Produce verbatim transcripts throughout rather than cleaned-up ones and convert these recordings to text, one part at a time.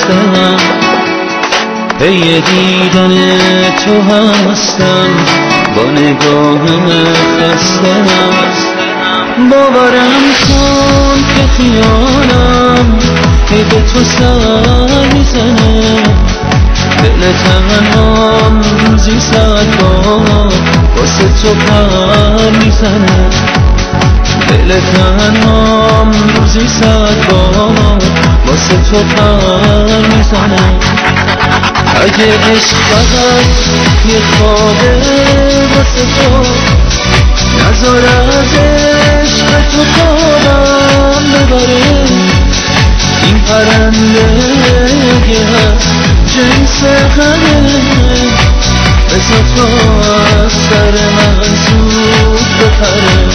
خستم، پی دیدن تو هستم، با نگاه خستم. باورم کن که خیالم هی به تو سر میزنه، دل تنهام زی صد بار واسه تو پر میزنه، دل تنهام زی صد بار واسه تو پر میزنه. اگه عشق فقط یه خوابه واسه تو، نذار از عشق تو خوابم ببره. این پرنده که هست جنس غمه، بذار تو از سر من زود بپره.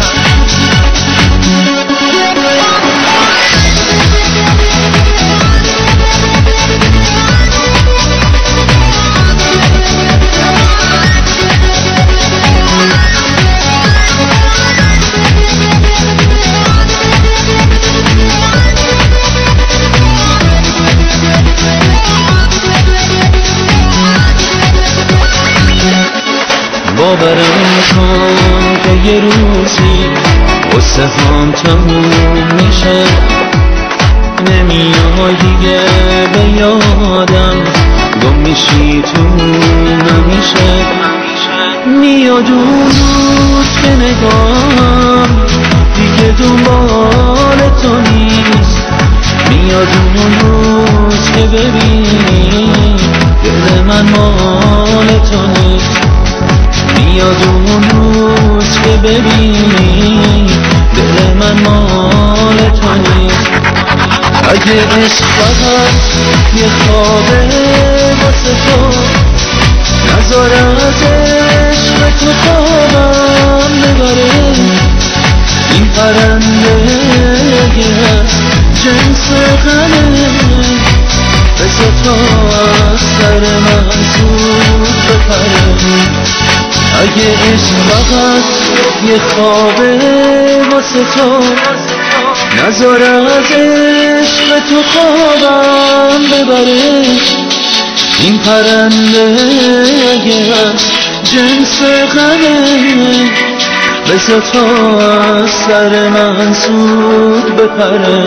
باورم کن که یه روزی قصه هم تموم میشه، نمیای دیگه به یادم، گم میشی تو نمیشه. میاد اون روز که نگاهم دیگه دنبال تو نیست، میاد اون روز که ببینی دل من مال تو نیست، میاد اون روز که ببینی دل من مال تو نیست. اگه عشق فقط یه خوابه واسه تو، نذار از عشق تو خوابم ببره. این پرنده که هست جنس غمه، بذار تو از سر من زود بپره. اگه عشق فقط یه خوابه واسه تو، نذار از عشق تو خوابم ببره. این پرنده اگه هست جنس غمه، بذار تو از سر من زود بپره.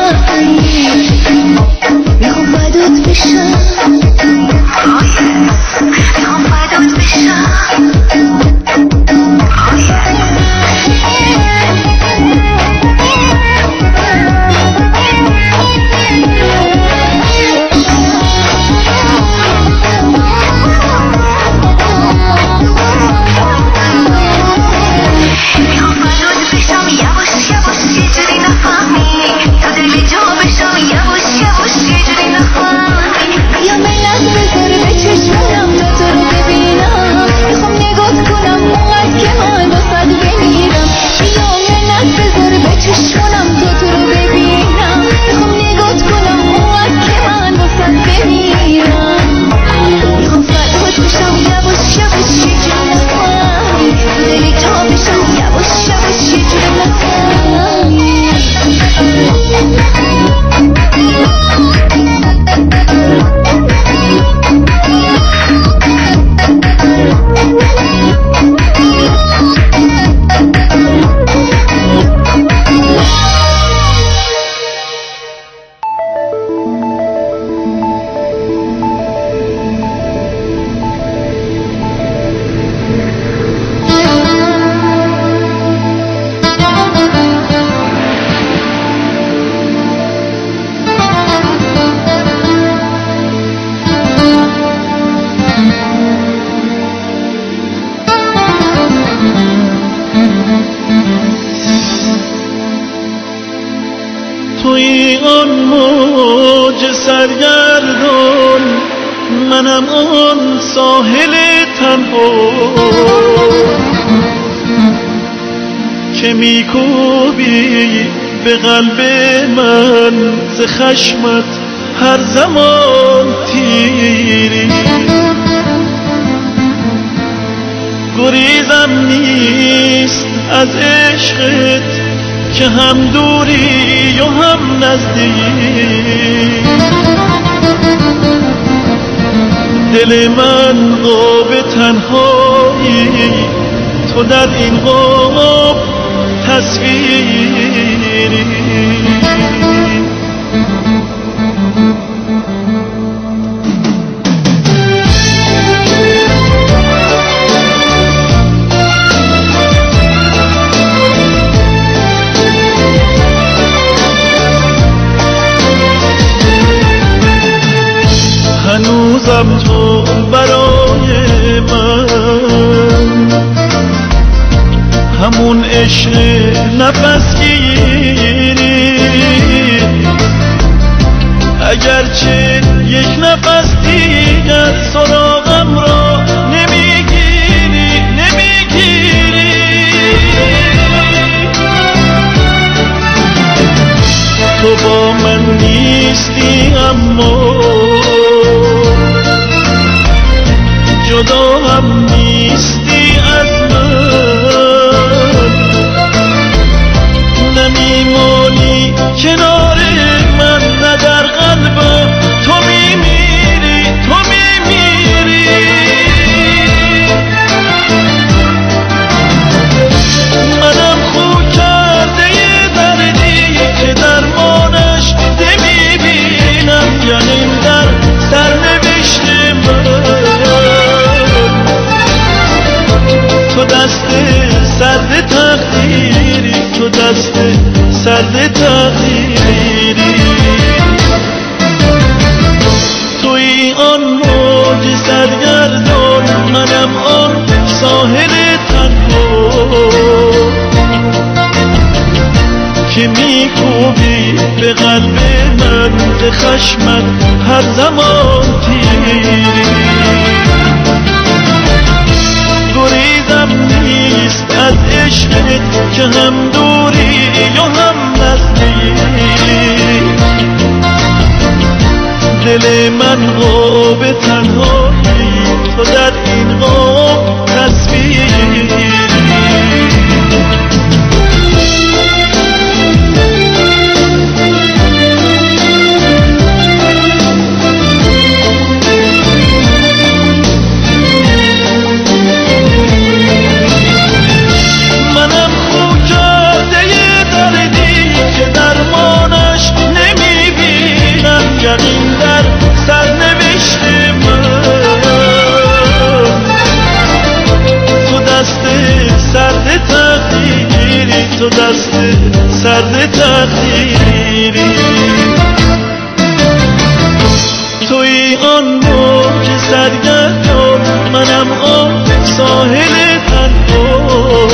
میخوام بدات بشم. سرگردان، منم آن ساحل تنها که میکوبی به قلب من ز خشمت هر زمان تیری. گریزم نیست از عشقت که هم دوری و هم نزدیک. دل من قاب تنهایی، تو در این قاب تصویری. هنوزم تو برای من همون عشق نفس گیری، اگرچه یک نفس دیگر سراغم را نمیگیری نمیگیری. تو با من نیستی اما جدا هم نیستی از من، نمیمانی کنار من، نه در قلبم تو میمیری تو میمیری. منم خو کرده یه دردی که درمانش نمیبینم، یعنی در سرنوشت من. تو دست سرد تقدیری، تو دست سرد تقدیری. توی آن موج سرگردان، منم آن ساحل تنها که میکوبی به قلب من ز خشمت هر زمان تیری. گریزم نیست از عشقت که هم دوری و هم نزدیک. دل من قاب تنهایی، تو در این قاب تصویری. یقین در سرنوشت من. تو دست سرد تقدیری، تو دست سرد تقدیری. توی آن موج سرگردان، منم آن ساحل تنها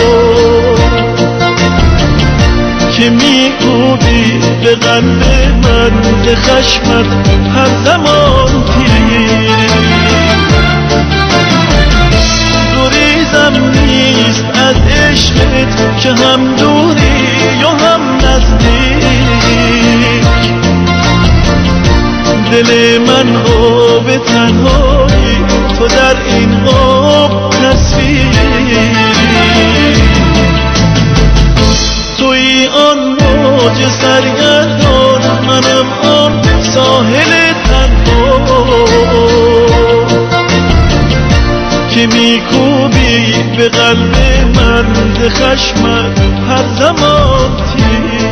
که میکوبی به قلب من ز خشمت هر زمان تیری. گریزم نیست از عشقت که هم دوری و هم نزدیک. دل من قاب تنهایی، تو در این قاب تصویری. توی آن موج سرگردان، منم آن ساحل تنها که میکوبی به قلب من ز خشمت هر زمان تیری.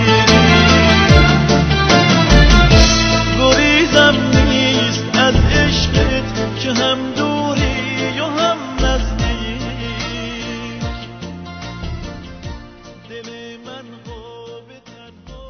گریزم نیست از عشقت که هم دوری و هم نزدیک. دل من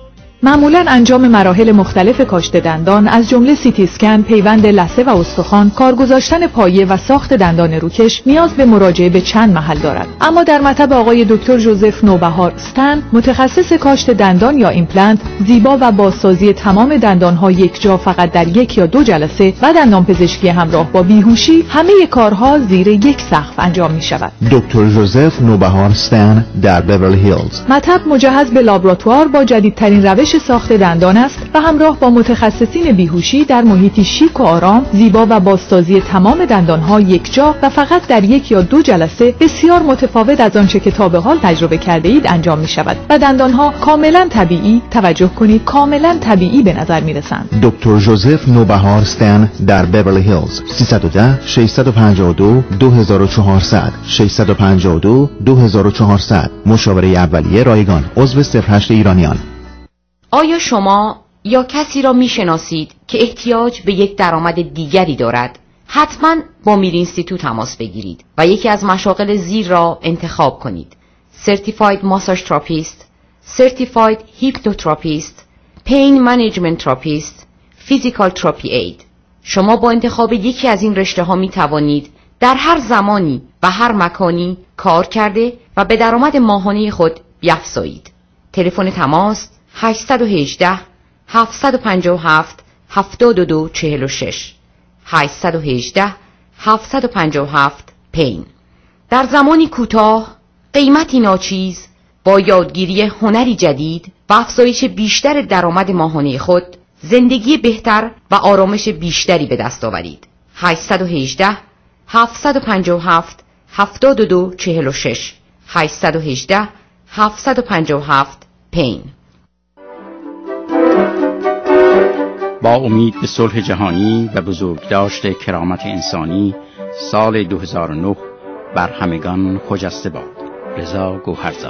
معمولاً انجام مراحل مختلف کاشت دندان از جمله سی تی اسکن، پیوند لثه و استخوان، کار گذاشتن پایه و ساخت دندان روکش نیاز به مراجعه به چند محل دارد. اما در مطب آقای دکتر ژوزف نوبهار استن، متخصص کاشت دندان یا ایمپلنت، زیبا و بازسازی تمام دندان‌ها یک جا فقط در یک یا دو جلسه و دندانپزشکی همراه با بیهوشی، همه کارها زیر یک سقف انجام می‌شود. دکتر ژوزف نوبهار استن در بیورلی هیلز. مطب مجهز به لابراتوار با جدیدترین روش ساخت دندان است و همراه با متخصصین بیهوشی در محیطی شیک و آرام، زیبا و بازسازی تمام دندان‌ها یک جا و فقط در یک یا دو جلسه بسیار متفاوت از آنچه که تا به حال تجربه کرده اید انجام می‌شود و دندان‌ها کاملاً طبیعی، توجه کنید کاملاً طبیعی به نظر می‌رسند. دکتر ژوزف نوبهار استن در بیورلی هیلز. سیصد و ده ششصد و پنجاه و دو دو هزار و چهارصد ششصد و پنجاه و دو دو هزار و چهارصد. مشاوره اولیه رایگان. عضو صفر هشت ایرانیان. آیا شما یا کسی را میشناسید که احتیاج به یک درآمد دیگری دارد؟ حتما با میر اینستیتوت تماس بگیرید و یکی از مشاغل زیر را انتخاب کنید: Certified Massage Therapist, Certified Hypnotherapist, Pain Management Therapist, Physical Therapy Aid. شما با انتخاب یکی از این رشته ها می توانید در هر زمانی و هر مکانی کار کرده و به درآمد ماهانه خود بیفزایید. تلفن تماس هشت یک هشت هفت پنج هفت هفت دو چهار شش هشت یک هشت هفت پنج هفت پین. در زمانی کوتاه، قیمتی ناچیز، با یادگیری هنری جدید و افزایش بیشتر درآمد ماهانه خود، زندگی بهتر و آرامش بیشتری به دست آورید. هشت یک هشت هفت پنج هفت هفت دو چهار شش هشت یک هشت هفت پنج هفت پین. با امید به صلح جهانی و بزرگداشت کرامت انسانی، سال دو هزار و نه بر همگان خجسته باد. رضا گوهرزاد.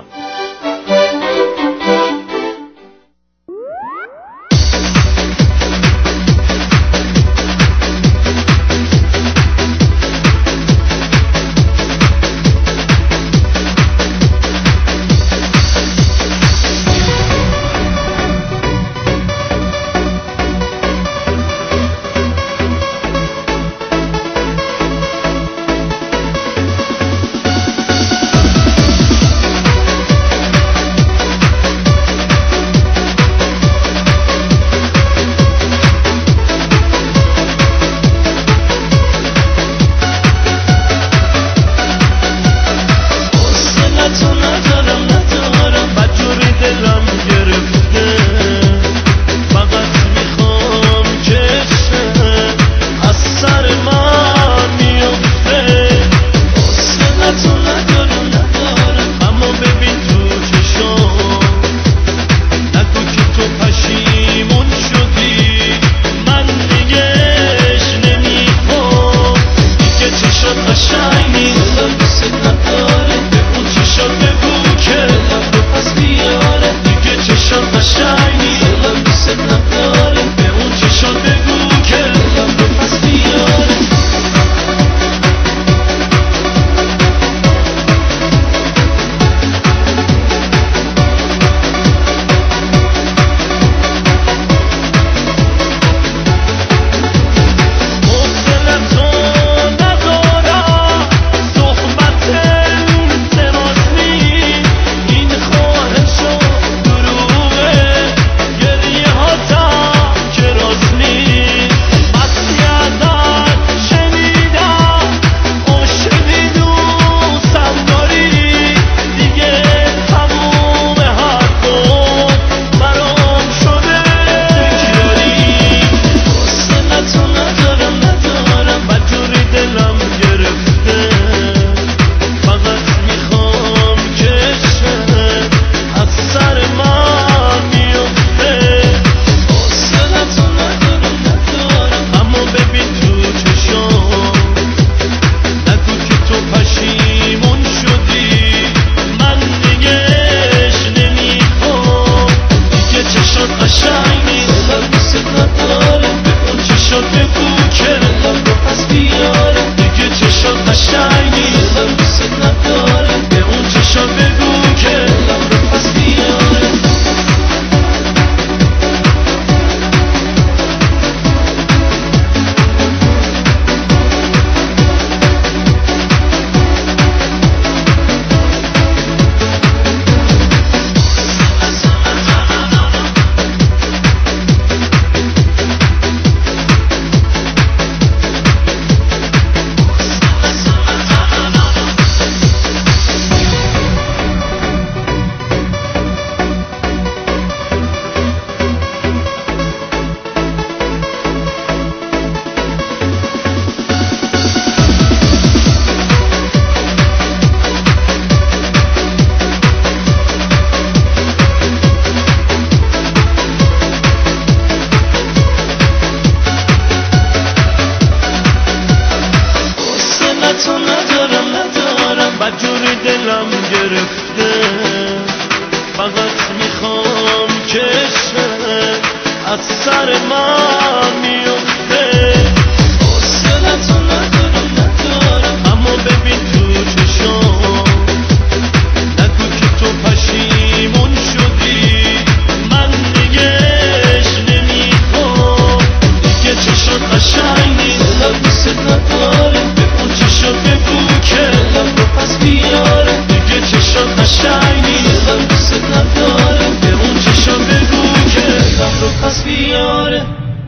هر جوری دلم گرفته فقط میخوام که عشقت از سر من میفته. حوصله‌تو ندارم ندارم اما ببین تو چشام نگو که تو پشیمون شدی من دیگه عشق نمیخوام دیگه چشات قشنگ نیست دلم دوست نداره به اون چشات بگو که دلم رو پس بیاره دیگه چشات قشنگ نیست دلم دوست نداره به اون چشات بگو که دلم رو پس بیاره.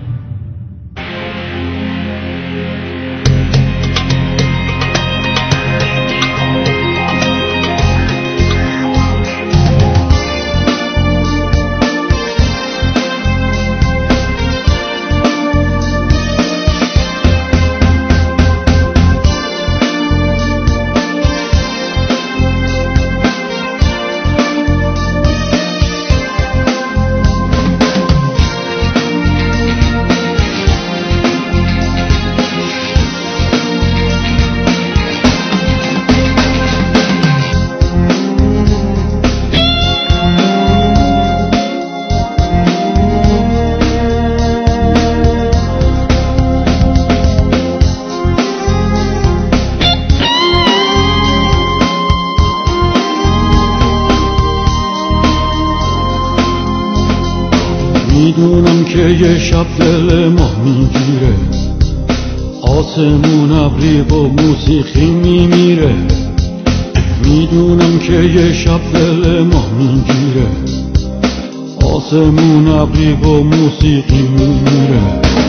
میدونم که یه شب دل ما میگیره آسمون ابری با موسیقی میمیره. میدونم که یه شب دل ما میگیره آسمون ابری با موسیقی میمیره.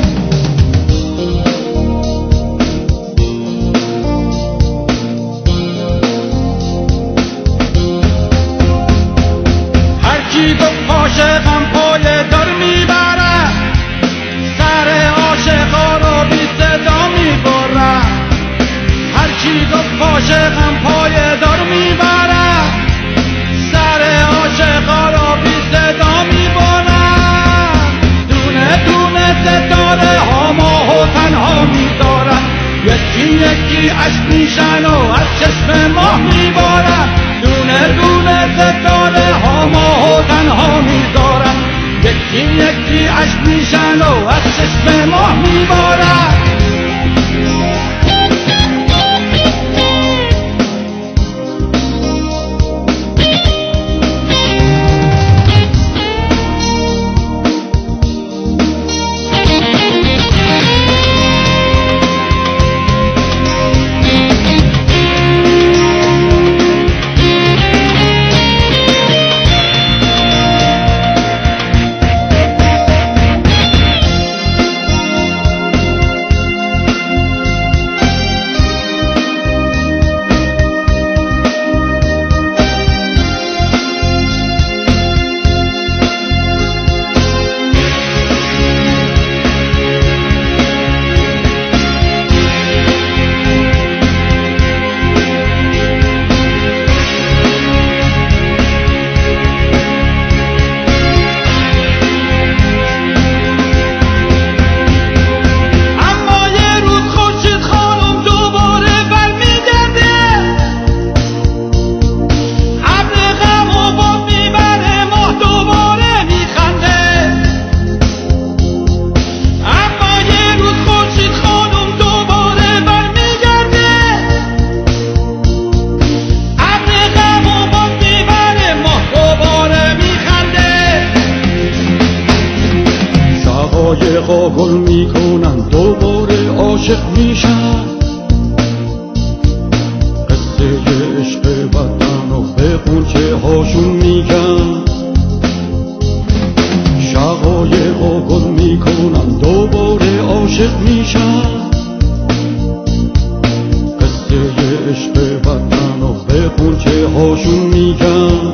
هر کی گفت عاشقم پای دار میبره سر عاشقا رو بی صدا میبره. هر کی گفت عاشقم پای دار میبره سر عاشقا رو بی صدا میبره. دونه دونه ستاره ها ماهو تنها میدارن یکی یکی عشق میشن و از چشم ماه میبارن. دونه دونه ستاره ها ماهو تنها میدارن یکی یکی عشق میشن و از چشم ماه میبارن. شقایقا گل میکنن دوباره عاشق میشن. قصه عشق وطن و به قنچه هاشون میگن. شقایقا گل میکنن دوباره عاشق میشن. قصه عشق وطن و به قنچه هاشون میگن.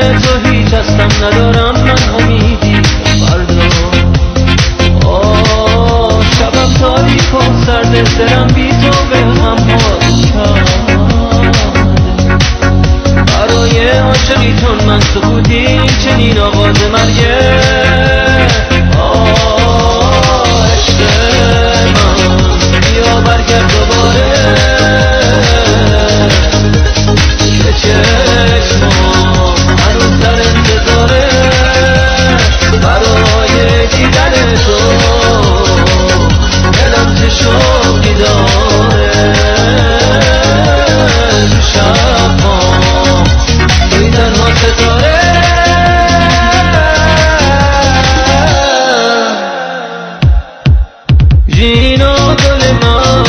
تو هیچ هستم ندارم من امیدی فردا. آه شبم تاریک و سرد دلم بی تو به هم حال کرده. برای عاشقیتون من سکوتی چنین آغاز مرگه. آه عشق من بیا برگرد دوباره که چشمام هنوز در انتظاره برای دیدن تو. دلم چه شوقی داره تو شب‌ها توی تنها ستاره. ژینا گل من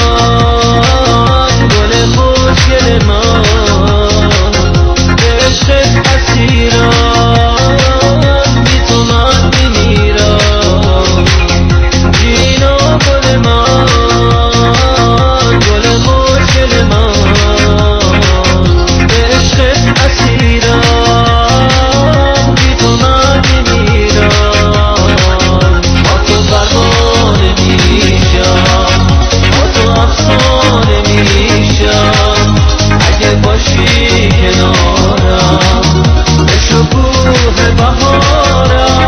گل خوشگل من عشق اسیرم بی تو من میمیرم. ژینا گل من گل خوشگل من عشق اسیرم بی تو من میمیرم. با تو پروانه میشم با تو افسانه میشم اگه باشی کنارم به شکوه بهارم.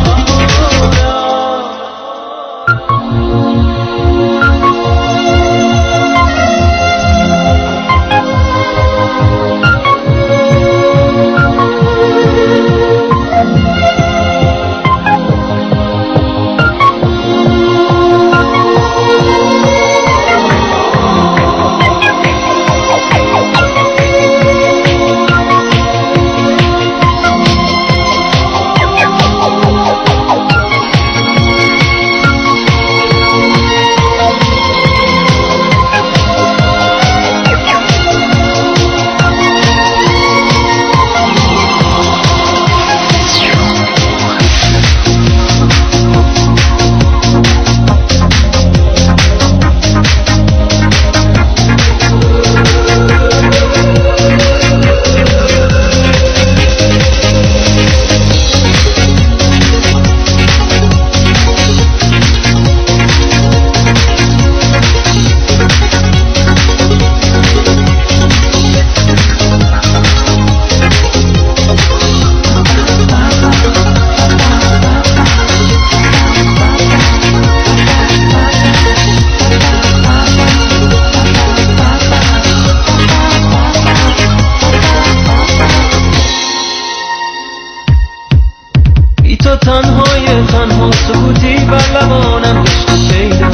تو تنهای تنها سکوتی بر لبانم عشق پیدا.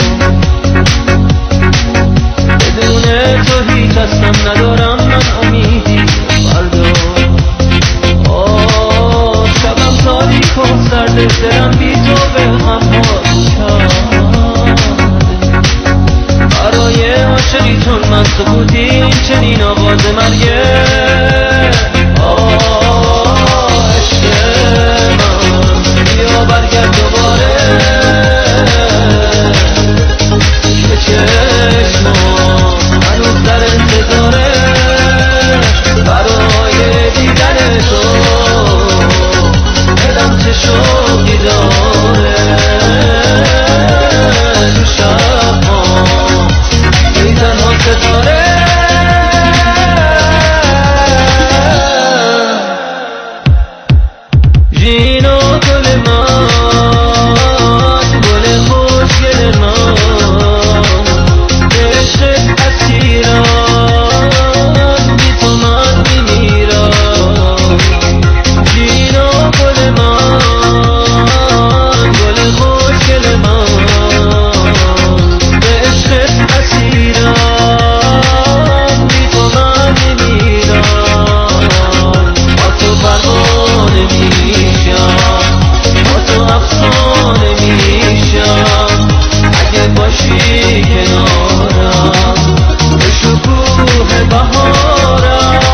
بدون تو هیچ هستم ندارم من امیدی فردا. آه شبم تاریک و سرد دلم بی تو به هم حال کرده. برای عاشقیتون من سکوتی چنین آغاز مرگه. آه عشق من بیا برگرد دوباره که چشمام هنوز در انتظاره برای دیدن تو. دلم چه شوقی داره تو شب‌ها توی تنها ستاره. ژینا گل من گل خوشگل من عشق اسیرم بی تو من میمیرم. ژینا گل من گل خوشگل من عشق اسیرم بی تو من میمیرم. با تو پروانه میشم با تو افسانه میشم اگه باشی کنارم به شکوه بهارم.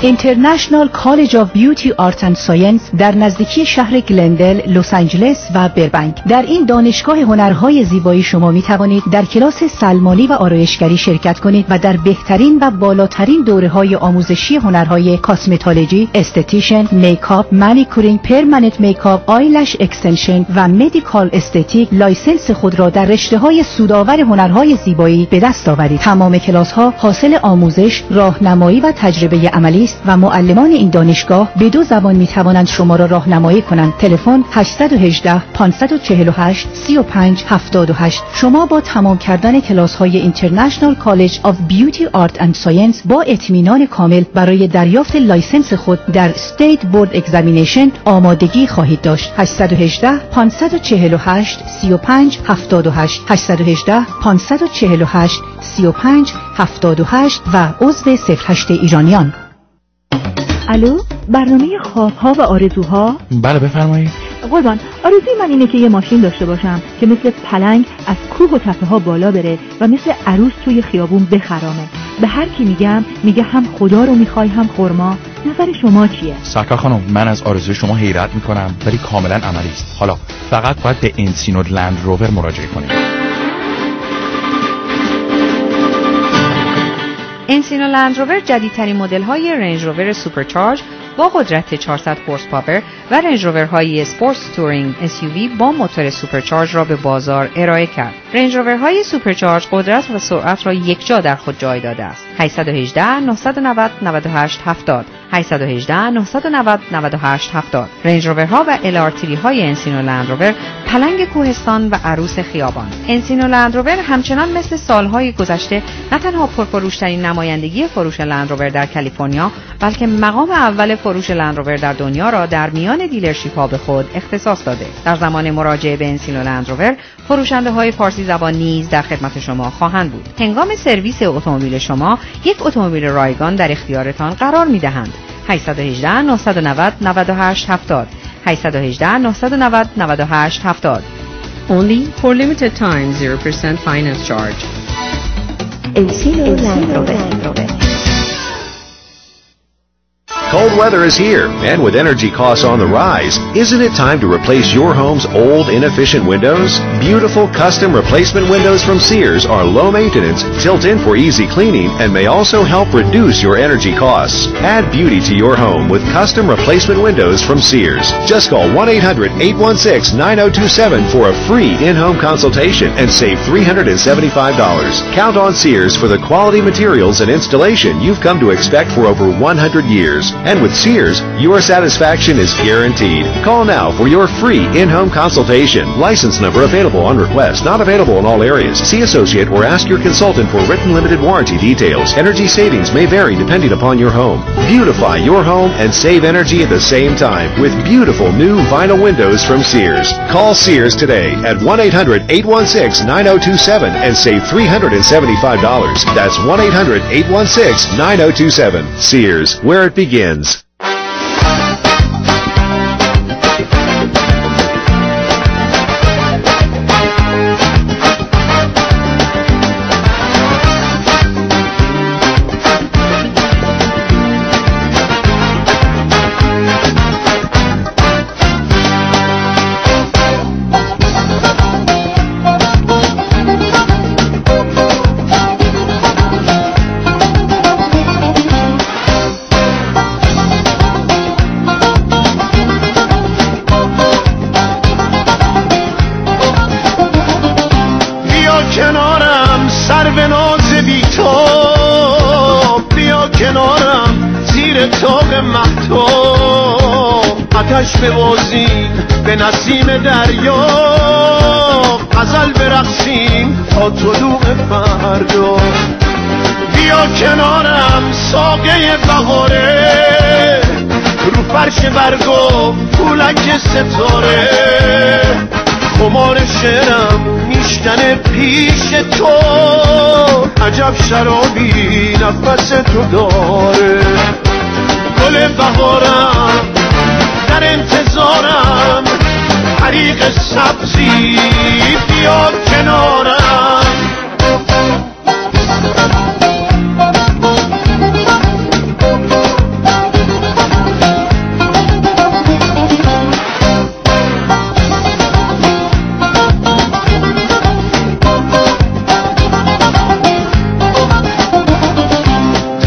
اینترنشنال کالج آف بیوتی آرت اند ساینس در نزدیکی شهر گلندل، لس آنجلس و بربنک. در این دانشگاه هنرهای زیبایی شما می توانید در کلاس سلمانی و آرایشگری شرکت کنید و در بهترین و بالاترین دوره‌های آموزشی هنرهای کاسمتولوژی، استتیشن، میکاپ، مانیکورینگ، پرمننت میکاپ، آیلش اکستنشن و مدیکال استتیک لایسنس خود را در رشته‌های سودآور هنرهای زیبایی به دست آورید. تمام کلاس‌ها حاصل آموزش، راهنمایی و تجربه عملی است و معلمان این دانشگاه به دو زبان می‌توانند شما را راهنمایی کنند. تلفن هشت یک هشت، پنج چهار هشت، سه پنج هفت هشت. شما با تمام کردن کلاس‌های اینترنشنال کالج آف بیوتی آرت اند ساینس با اطمینان کامل برای دریافت لایسنس خود در استیت بورد اگزامینیشن آمادگی خواهید داشت. هشت یک هشت، پنج چهار هشت، سه پنج هفت هشت هشت یک هشت، پنج چهار هشت، سه پنج هفت هشت و عضو صفر هشت ایرانیان. الو، برنامه خوابها و آرزوها؟ بله بفرمایید. قربان، آرزوی من اینه که یه ماشین داشته باشم که مثل پلنگ از کوه و تپه ها بالا بره و مثل عروس توی خیابون بخرامه. به هر کی میگم میگه هم خدا رو میخوای هم خرما. نظر شما چیه؟ سرکار خانم، من از آرزوی شما حیرت میکنم ولی کاملا عملی است. حالا فقط باید به انسینو لند روور مراجعه کنید. انسینو لند روور جدیدترین مدل های رنج روور سوپرچارج با قدرت چهارصد هورس پاور و رنج روورهای اسپورت تورینگ اس یو وی با موتور سوپرچارج را به بازار ارائه کرد. رنج روورهای سوپرچارج قدرت و سرعت را یکجا در خود جای داده است. هشت یک هشت، نه نه صفر، نه هشت هفت صفر هشت یک هشت، نه نه صفر، نه هشت هفت صفر. رنج روورها و ال آر تری های انسینو لند روور پلنگ کوهستان و عروس خیابان. انسینو لند روور همچنان مثل سالهای گذشته نه تنها پرفروشترین نمایندگی فروش لند روور در کالیفرنیا، بلکه مقام اول فروش لند روور در دنیا را در میان دیلرشیپ ها به خود اختصاص داده. در زمان مراجعه به انسینو لند روور، فروشنده های فارسی زبان نیز در خدمت شما خواهند بود. هنگام سرویس اتومبیل شما، یک اتومبیل رایگان در اختیارتان قرار می‌دهند. هشت یک هشت، نه نه صفر، نه هشت هفت صفر هشت یک هشت، نه نه صفر، نه هشت هفت صفر. Only for limited time zero percent finance charge. Encino Land Rover. Cold weather is here, and with energy costs on the rise, isn't it time to replace your home's old, inefficient windows? Beautiful custom replacement windows from Sears are low maintenance, tilt in for easy cleaning, and may also help reduce your energy costs. Add beauty to your home with custom replacement windows from Sears. Just call one eight hundred, eight one six, nine oh two seven for a free in-home consultation and save three hundred seventy-five dollars. Count on Sears for the quality materials and installation you've come to expect for over one hundred years. And with Sears, your satisfaction is guaranteed. Call now for your free in-home consultation. License number available on request. Not available in all areas. See associate or ask your consultant for written limited warranty details. Energy savings may vary depending upon your home. Beautify your home and save energy at the same time with beautiful new vinyl windows from Sears. Call Sears today at one eight hundred, eight one six, nine oh two seven and save three hundred seventy-five dollars. That's one eight hundred, eight one six, nine oh two seven. Sears, where it begins. ببازیم به نسیم دریا، غزل برقصیم تا طلوع فردا. بیا کنارم ساقه بهاره، رو فرش برگا پولک ستاره. خمار شعرم میشکنه پیش تو، عجب شرابی نفس تو داره. گل بهارم در انتظارم، طریق سبزی بیا کنارم.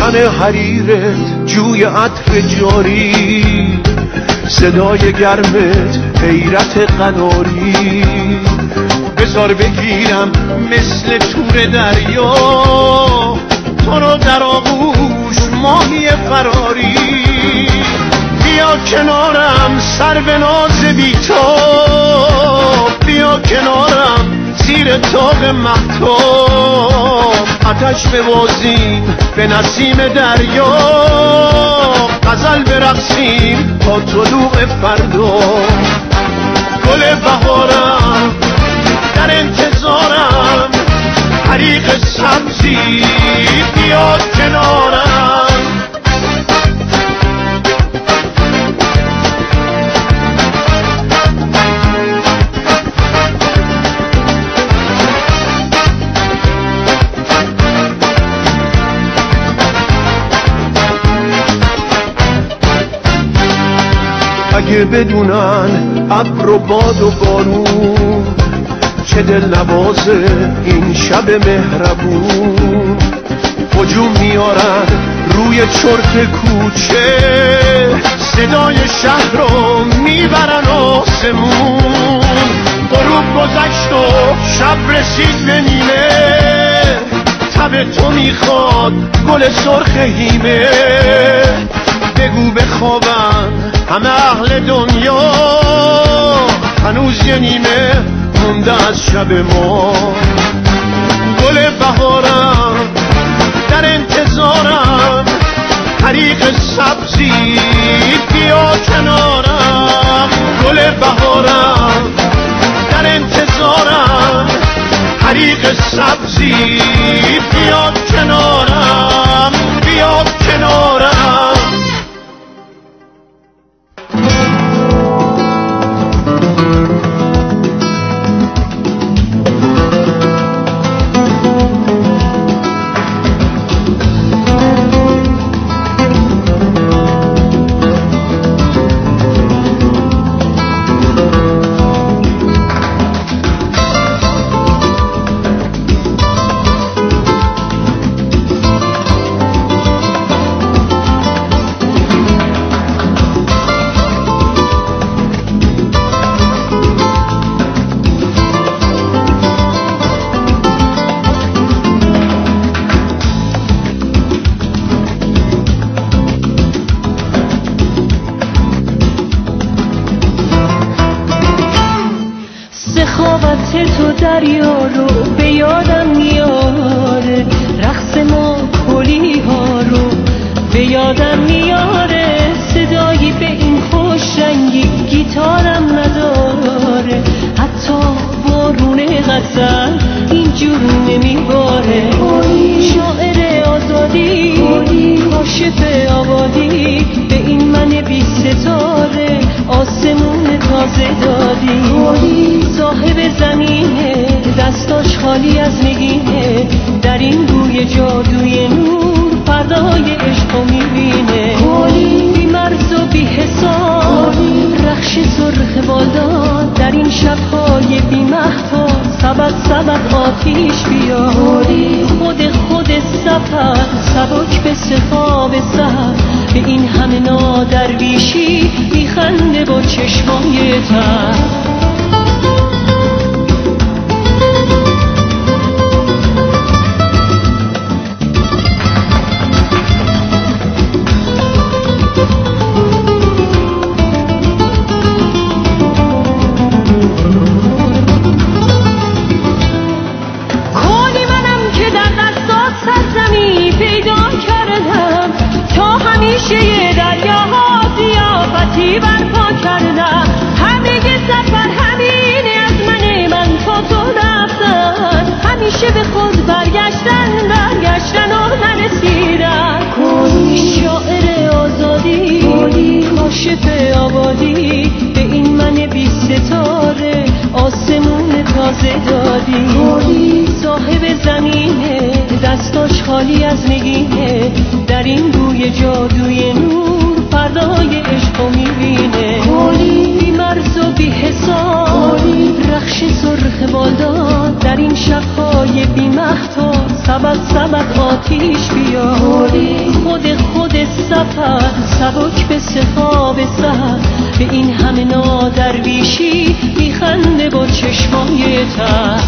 تن حریرت جوی عطر جاری، صدای گرمت حیرت قناری. بذار بگیرم مثل تور دریا، تو رو در آغوش ماهی فراری. بیا کنارم سر به ناز بی تو، بیا کنارم زیر طاق مهتاب. آتش ببازیم به نسیم دریا، غزل برقصیم تا طلوع فردا. گل بهارم در انتظارم، حریق سبزی بیاد کنارم. اگه بدونن ابر و باد و بارون چه دل نوازه این شب مهربون. هجوم میارن روی چرت کوچه، صدای شهر رو میبرن آسمون. غروب گذشت و شب رسید به نیمه، تب تو میخواد گل سرخ هیمه. بگو بخوابن همه اهل دنیا، هنوز یه نیمه مونده از شب ما. گل بهارم در انتظارم، حریق سبزی بیا کنارم. گل بهارم در انتظارم، حریق سبزی بیا کنارم، بیا کنارم. دریا رو به یادم میاره، رقص ما کلی ها رو به یادم میاره. صدایی به این خوش رنگی گیتارم نداره، حتی بارون غزل اینجور نمیباره. شاعر آزادی، کاشف آبادی، به این من بی ستاره آسمون تازه دادی. صاحب زمینه دستاش خالی از نگینه، در این روی جادوی نور فردای عشقو میبینه. بی مرز و بی حساب رخش سرخ بالدار، در این شبهای بی مهتاب سبد سبد آتیش بیا. خود خود سفر سبک به سفاب سر، به این همه نادرویشی میخنده با چشمای تر. همیشه به خود برگشتن برگشتن و نرسیدن. شاعر آزادی، کاشف آبادی، به این من بی ستاره آسمون تازه دادی. صاحب زمینه دستاش خالی از نگینه، در این روی جادوی نور فردای عشقو میبینه. بی مرز و بی حساب رخش سرخ بالدار، در این شبهای بی مهتاب سبد سبد آتیش بیا. سبک به خواب سحر به این همه نادرویشی میخنده با چشمای تر.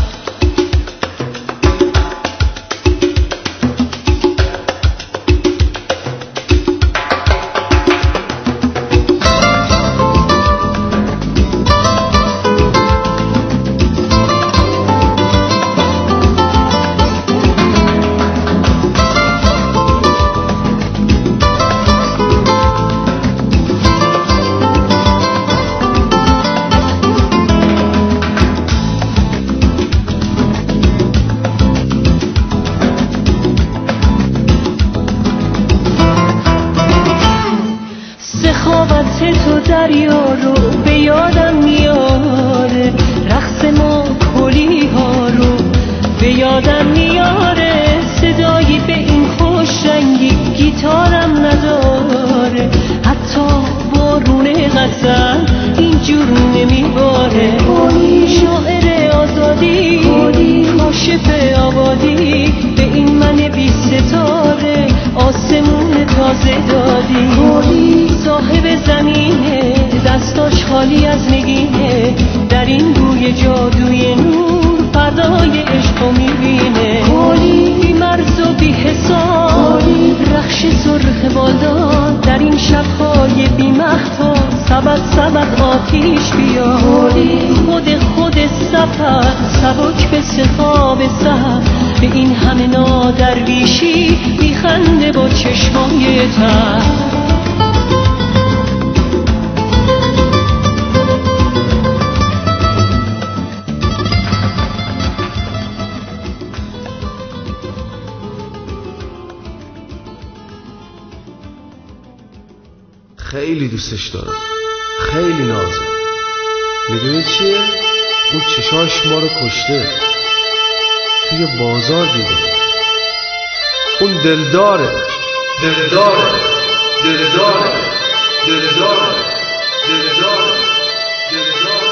دریا رو به یادم میاره، رقص ما کلی ها رو به یادم میاره، صدایی به این خوش رنگی گیتارم نداره، حتی بارون غزل اینجور نمیباره. شاعر آزادی کاشف آبادی به این من بی ستاره آسمون تازه دادی. صاحب زمینه دستاش خالی از نگینه، در این بوی جادوی نور فردای عشقو میبینه. بی مرز و بی حساب رخش سرخ بالدار در این شبهای بی مختا سبد سبد آتیش بیا. خود خود سفر سبک به خواب سحر به این همه نادرویشی میخنده با چشمای تر. خیلی دوستش دارم، خیلی نازه. میدونی چیه؟ اون چشاش ما رو کشته، توی بازار دیده. اون دلداره دلداره دلداره دلداره دلداره دلداره.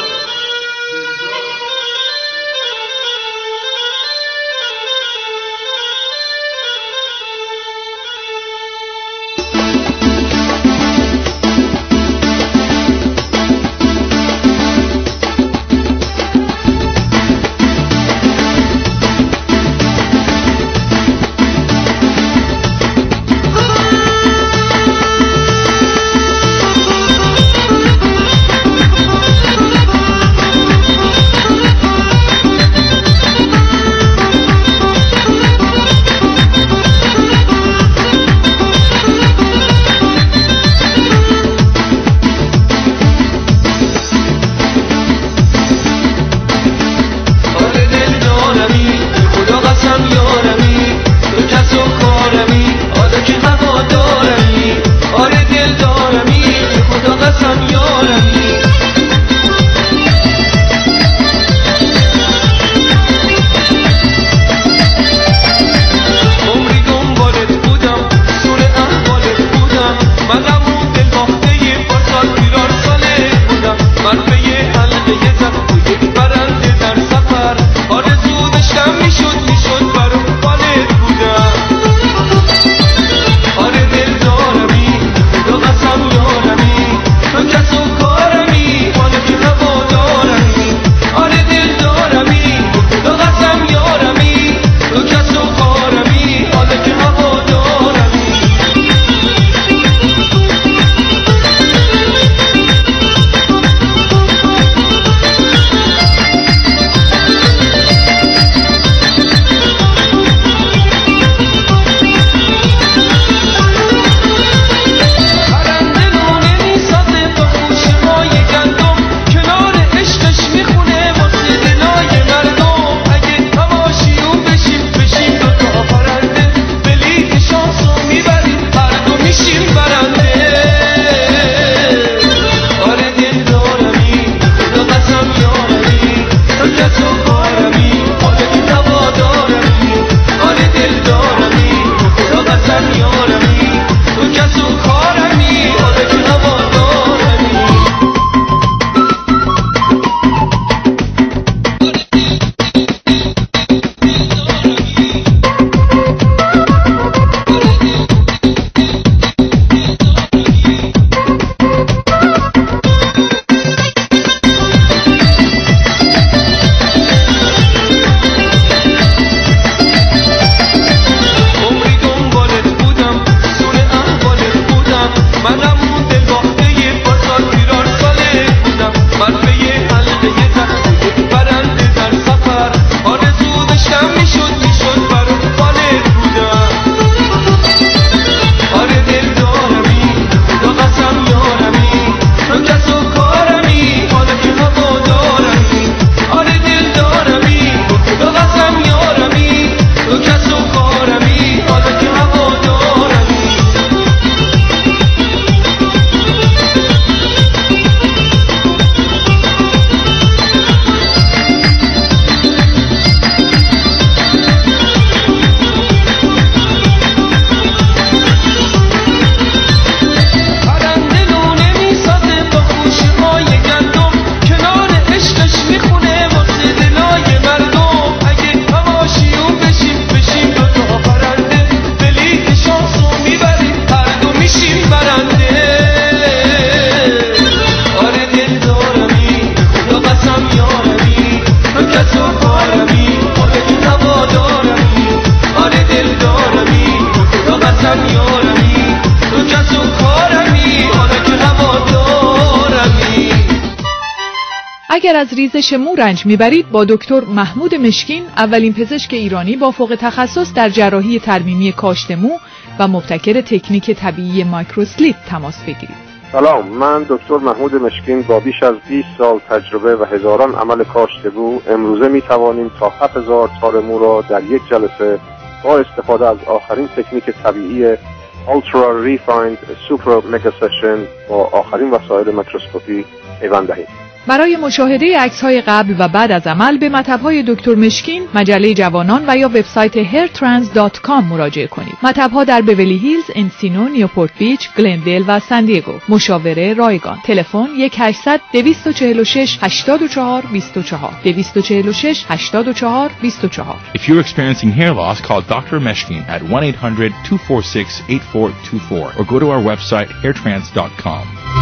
من یارمی، تو کس و کارمی، حالا که هوادارمی. اگر از ریزش مو رنج میبرید با دکتر محمود مشکین، اولین پزشک ایرانی با فوق تخصص در جراحی ترمیمی کاشت مو و مبتکر تکنیک طبیعی مایکروسلیپ تماس بگیرید. سلام، من دکتر محمود مشکین با بیش از بیست سال تجربه و هزاران عمل کاشت مو امروزه می توانیم تا هفت هزار تار مو را در یک جلسه با استفاده از آخرین تکنیک طبیعی Ultra Refined Super Mega Session با آخرین وسایل میکروسکوپی پیوند دهیم. برای مشاهده عکس‌های قبل و بعد از عمل به مطب‌های دکتر مشکین، مجله جوانان و یا وبسایت هیر ترانس دات کام مراجعه کنید. مطب‌ها در بیولی هیلز، انسینو، نیوپورت بیچ، گلندل و سان دیگو. مشاوره رایگان. تلفن یک هشتصد دویست و چهل و شش هشتاد و چهار بیست و چهار دویست و چهل و شش هشتاد و چهار بیست و چهار. If you're experiencing hair loss, call doctor Meshkin at one eight hundred two four six eight four two four or go to our website hair trans dot com.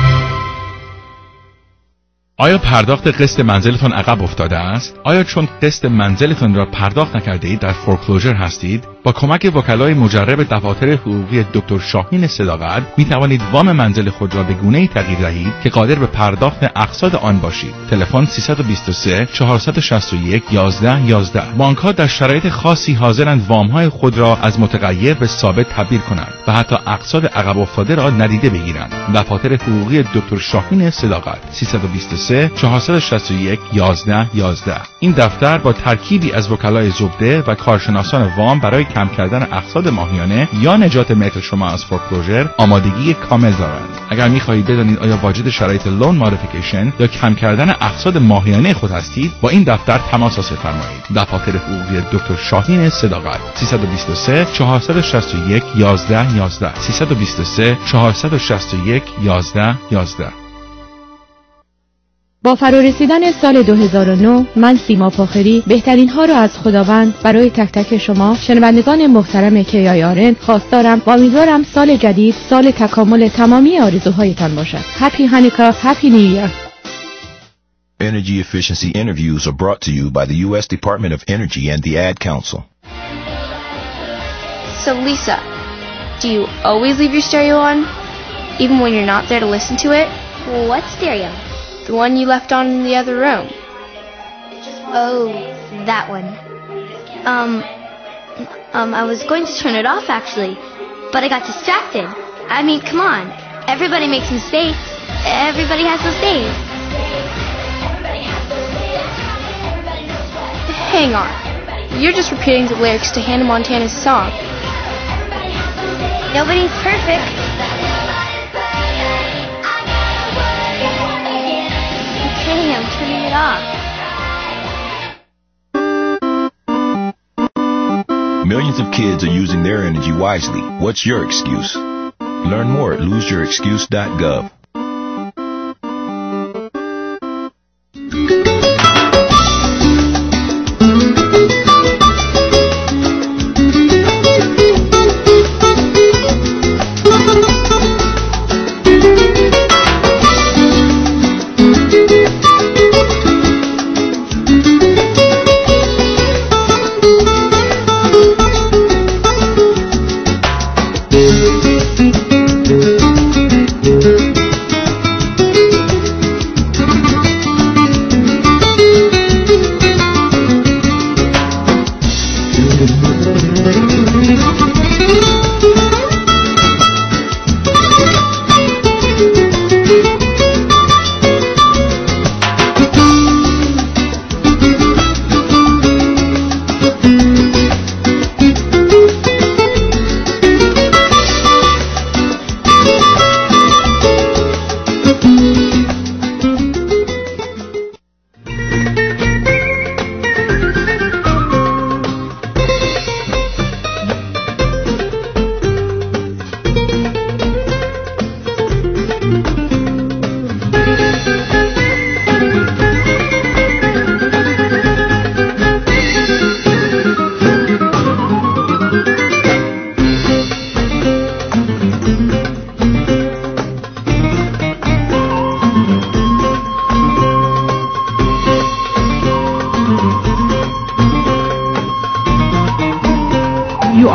آیا پرداخت قسط منزلتان عقب افتاده است؟ آیا چون قسط منزلتان را پرداخت نکرده اید در فورکلوزر هستید؟ با کمک وکلای مجرب دفاتر حقوقی دکتر شاهین صداقت می توانید وام منزل خود را به گونه‌ای تغییر دهید که قادر به پرداخت اقساط آن باشید. تلفن سه دو سه چهار شش یک یازده یازده. بانک‌ها در شرایط خاصی حاضرند وام‌های خود را از متغیر به ثابت تبدیل کنند و حتی اقساط عقب افتاده را ندیده بگیرند. دفاتر حقوقی دکتر شاهین صداقت سه دو سه چهار شش یک یازده یازده. این دفتر با ترکیبی از وکلای زبده و کارشناسان وام برای کم کردن اقساط ماهیانه یا نجات ملک شما از فورکلوزر آمادگی کامل دارند. اگر می‌خواهید بدانید آیا واجد شرایط لون مودیفیکیشن یا کم کردن اقساط ماهیانه خود هستید، با این دفتر تماس فرمایید. دفاتر حقوقی دکتر شاهین صداقت سه دو سه چهار شش یک یازده یازده سه دو سه چهار شش یک یازده یازده. با فرارسیدن سال دو هزار و نه، من سیما فاخری بهترین ها را از خداوند برای تک تک شما شنوندگان محترم کی آی آر ان خواستارم و امیدوارم سال جدید سال تکامل تمامی آرزوهایتان باشد. هپی هانوکا، هپی نیو ایر. Energy efficiency interviews are brought to you by the U S Department of Energy and the Ad Council. So Lisa, do you always leave your stereo on, even when you're not there to listen to it? What stereo? The one you left on in the other room. Oh, that one. Um, um, I was going to turn it off actually, but I got distracted. I mean, come on. Everybody makes mistakes. Everybody has those days. Hang on. You're just repeating the lyrics to Hannah Montana's song. Nobody's perfect. Okay, I'm turning it off. Millions of kids are using their energy wisely. What's your excuse? Learn more at lose your excuse dot gov.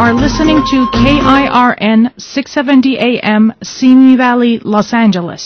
are listening to K I R N six seventy A M, Simi Valley, Los Angeles.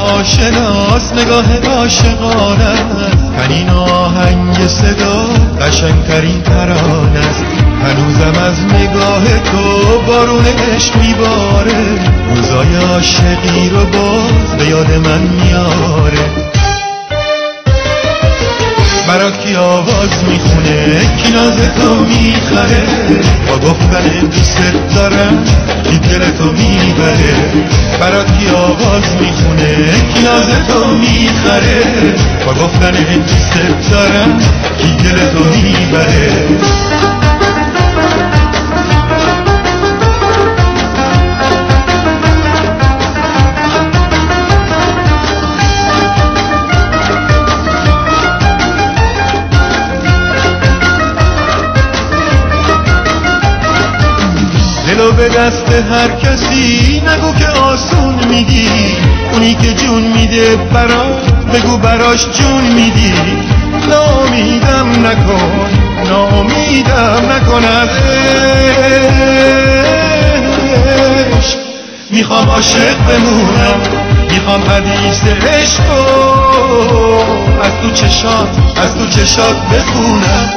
آشناس نگاه عاشقانه است، تنین آهنگ صدا قشنگترین ترانه است. هنوزم از نگاه تو بارون عشق میباره، روزای عاشقی رو باز به یاد من میاره. برات کی آواز میخونه، کی ناز تو میخره، با گفتن دوست دارم کی دل تو میبره. برات کی آواز میخونه، کی ناز تو میخره، با گفتن دوست دارم کی دل تو میبره. دلو به دست هر کسی نگو که آسون میدی، اونی که جون میده برات بگو براش جون میدی. نامیدم نکن، نامیدم نکن از عشق. میخوام عاشق بمونم، میخوام حدیث عشقو از تو چشات از تو چشات بخونم.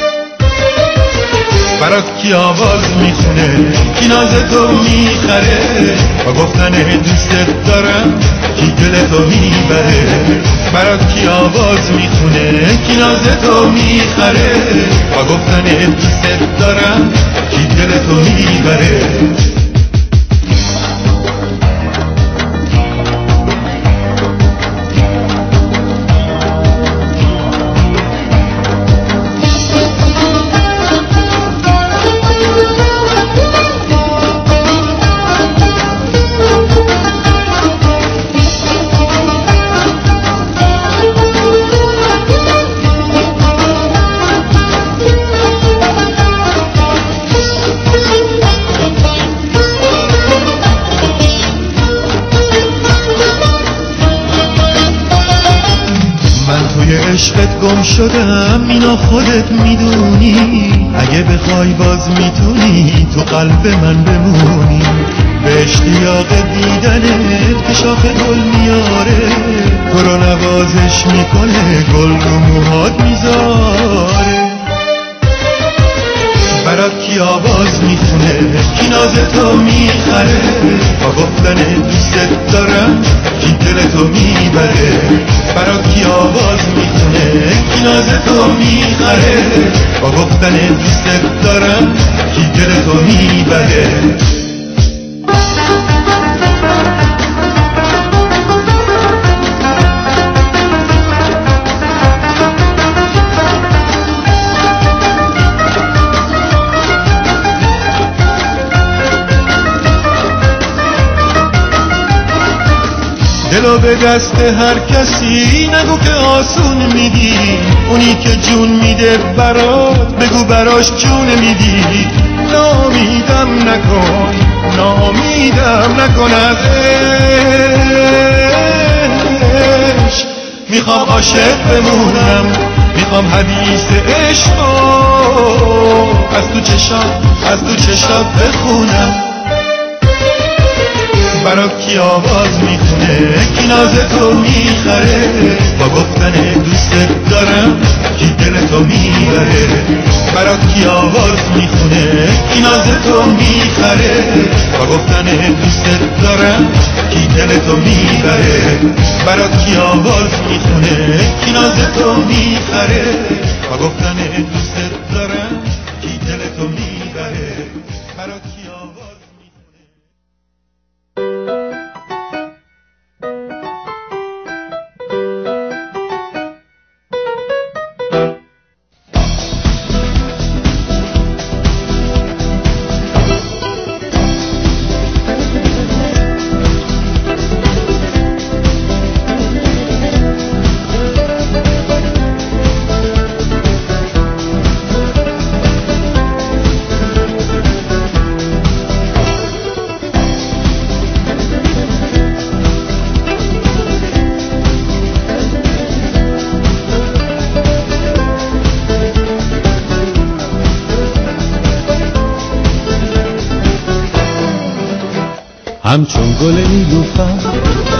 برات کی آواز میخونه، کی ناز تو میخره، با گفتن دوست دارم کی دل تو میبره. برات کی آواز میخونه، کی ناز تو میخره، با گفتن دوست دارم کی دل تو میبره. عشقت گم شدم اینا خودت میدونی، اگه بخوای باز میتونی تو قلب من بمونی. به اشتیاق دیدنت که شاخ گل میاره، تو رو نوازش میکنه گل رو موهات میذاره. برات کی آواز میخونه، کی ناز تو میخره، با گفتن دوست دارم کی دل تو میبره. برات کی آواز میخونه، کی ناز تو میخره، با گفتن دوست دارم کی دل تو میبره. دلو به دست هر کسی نگو که آسون میدی، اونی که جون میده برات بگو براش جون میدی. نامیدم نکن، نامیدم نکن از عشق. میخوام عاشق بمونم، میخوام حدیث عشقو از تو چشات از تو چشات بخونم. برات کی آواز میخونه، کی ناز تو میخره، با گفتن دوست دارم کی دل تو میبره. برات کی آواز میخونه، کی ناز تو میخره، با گفتن دوست دارم کی دل تو میبره. برات کی آواز میخونه، کی ناز تو میخره، با گفتن دوست دارم کی دل تو میبره. برات کی آواز همچون گل نیلوفر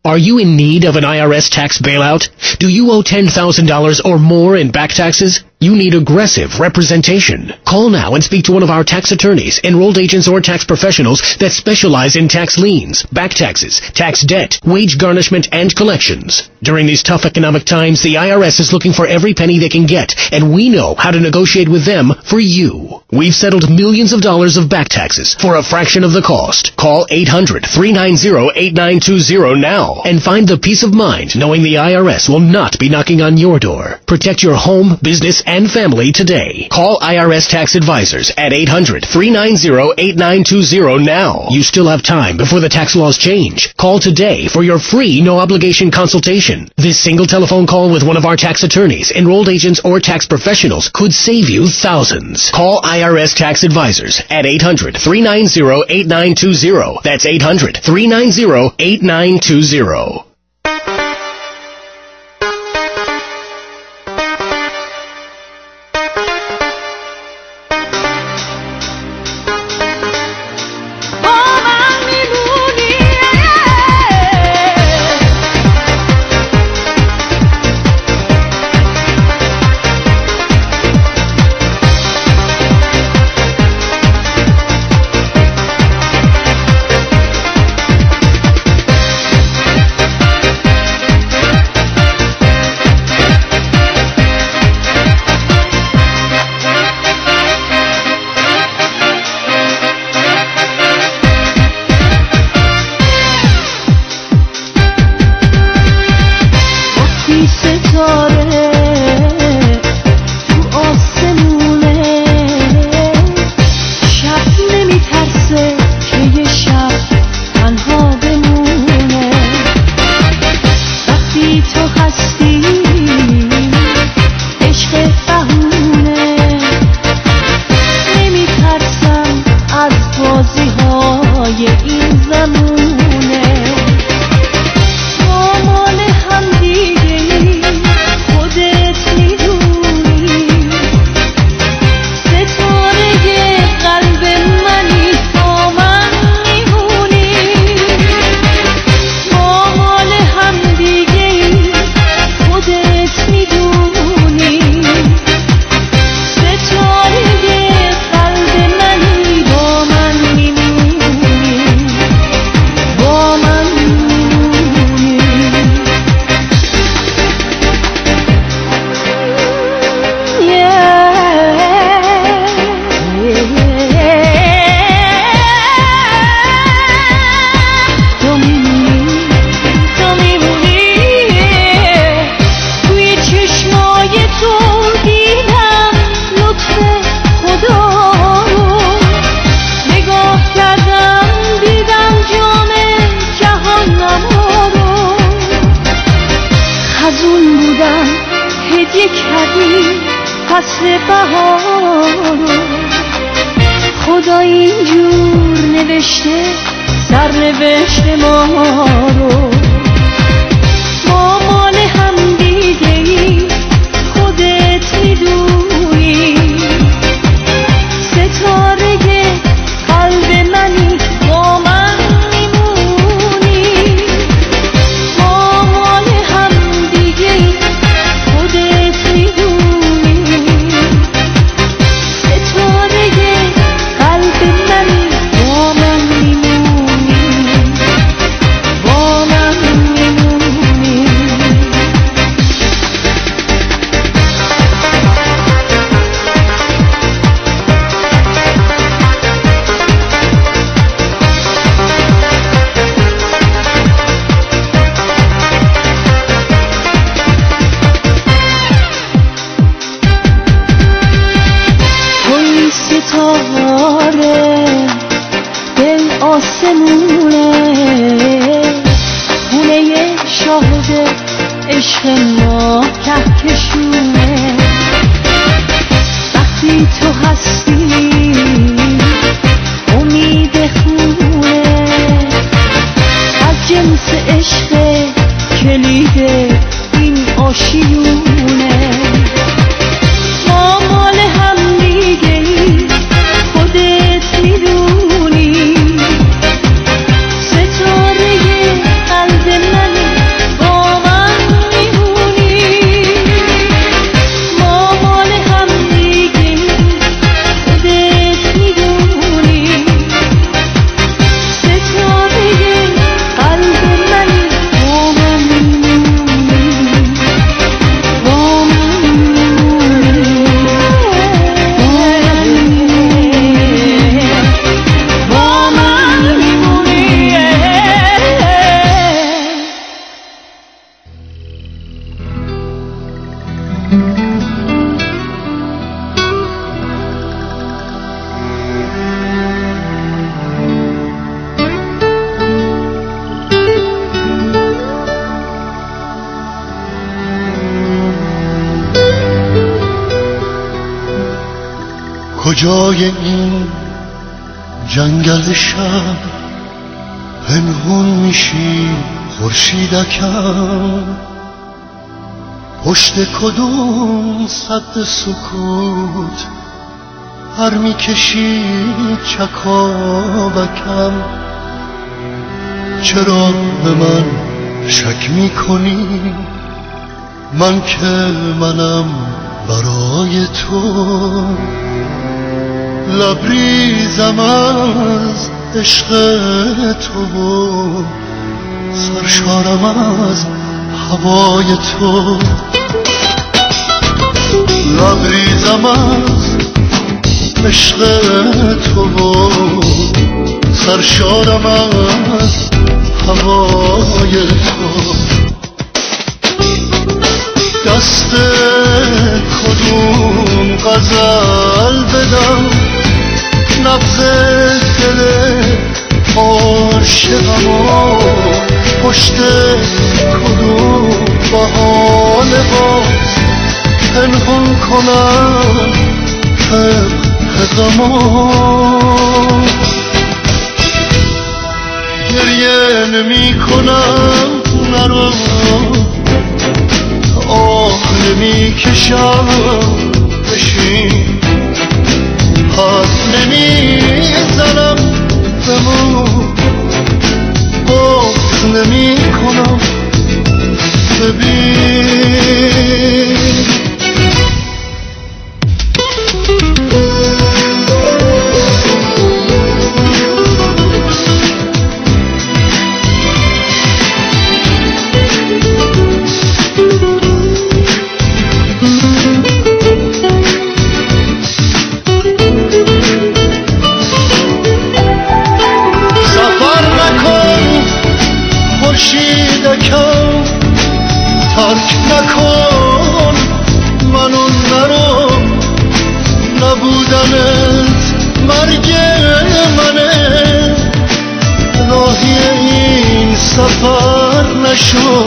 Are you in need of an I R S tax bailout? Do you owe ten thousand dollars or more in back taxes? You need aggressive representation. Call now and speak to one of our tax attorneys, enrolled agents, or tax professionals that specialize in tax liens, back taxes, tax debt, wage garnishment, and collections. During these tough economic times, the I R S is looking for every penny they can get, and we know how to negotiate with them for you. We've settled millions of dollars of back taxes for a fraction of the cost. Call eight hundred, three nine zero, eight nine two zero now and find the peace of mind knowing the I R S will not be knocking on your door. Protect your home, business, and family today. Call I R S Tax Advisors at eight hundred, three nine zero, eight nine two zero now. You still have time before the tax laws change. Call today for your free no-obligation consultation. This single telephone call with one of our tax attorneys, enrolled agents, or tax professionals could save you thousands. Call I R S Tax Advisors at eight hundred, three nine zero, eight nine two zero. That's eight hundred, three nine zero, eight nine two zero. ستاره قلب من کجای این جنگل شب پنهون میشی خورشیدکم؟ پشت کدوم سد سکوت هر میکشی چکاوکم؟ چرا به من شک میکنی؟ من که منم برای تو، لبریزم از عشق تو، سرشارم از هوای تو. لبریزم از عشق تو، سرشارم از هوای تو. دست کدوم غزل بدم نبض دل عاشقمو؟ پشت کدوم بهار باز پنهون کنم غمو؟ گریه نمی کنم نرو، آه نمی کشم بشین، حرف نمی زنم بمون، باز نمی کنم ببین. خورشیدکم ترک نکن منو، نرو، نبودنت مرگ منه، راهی این سفر نشو،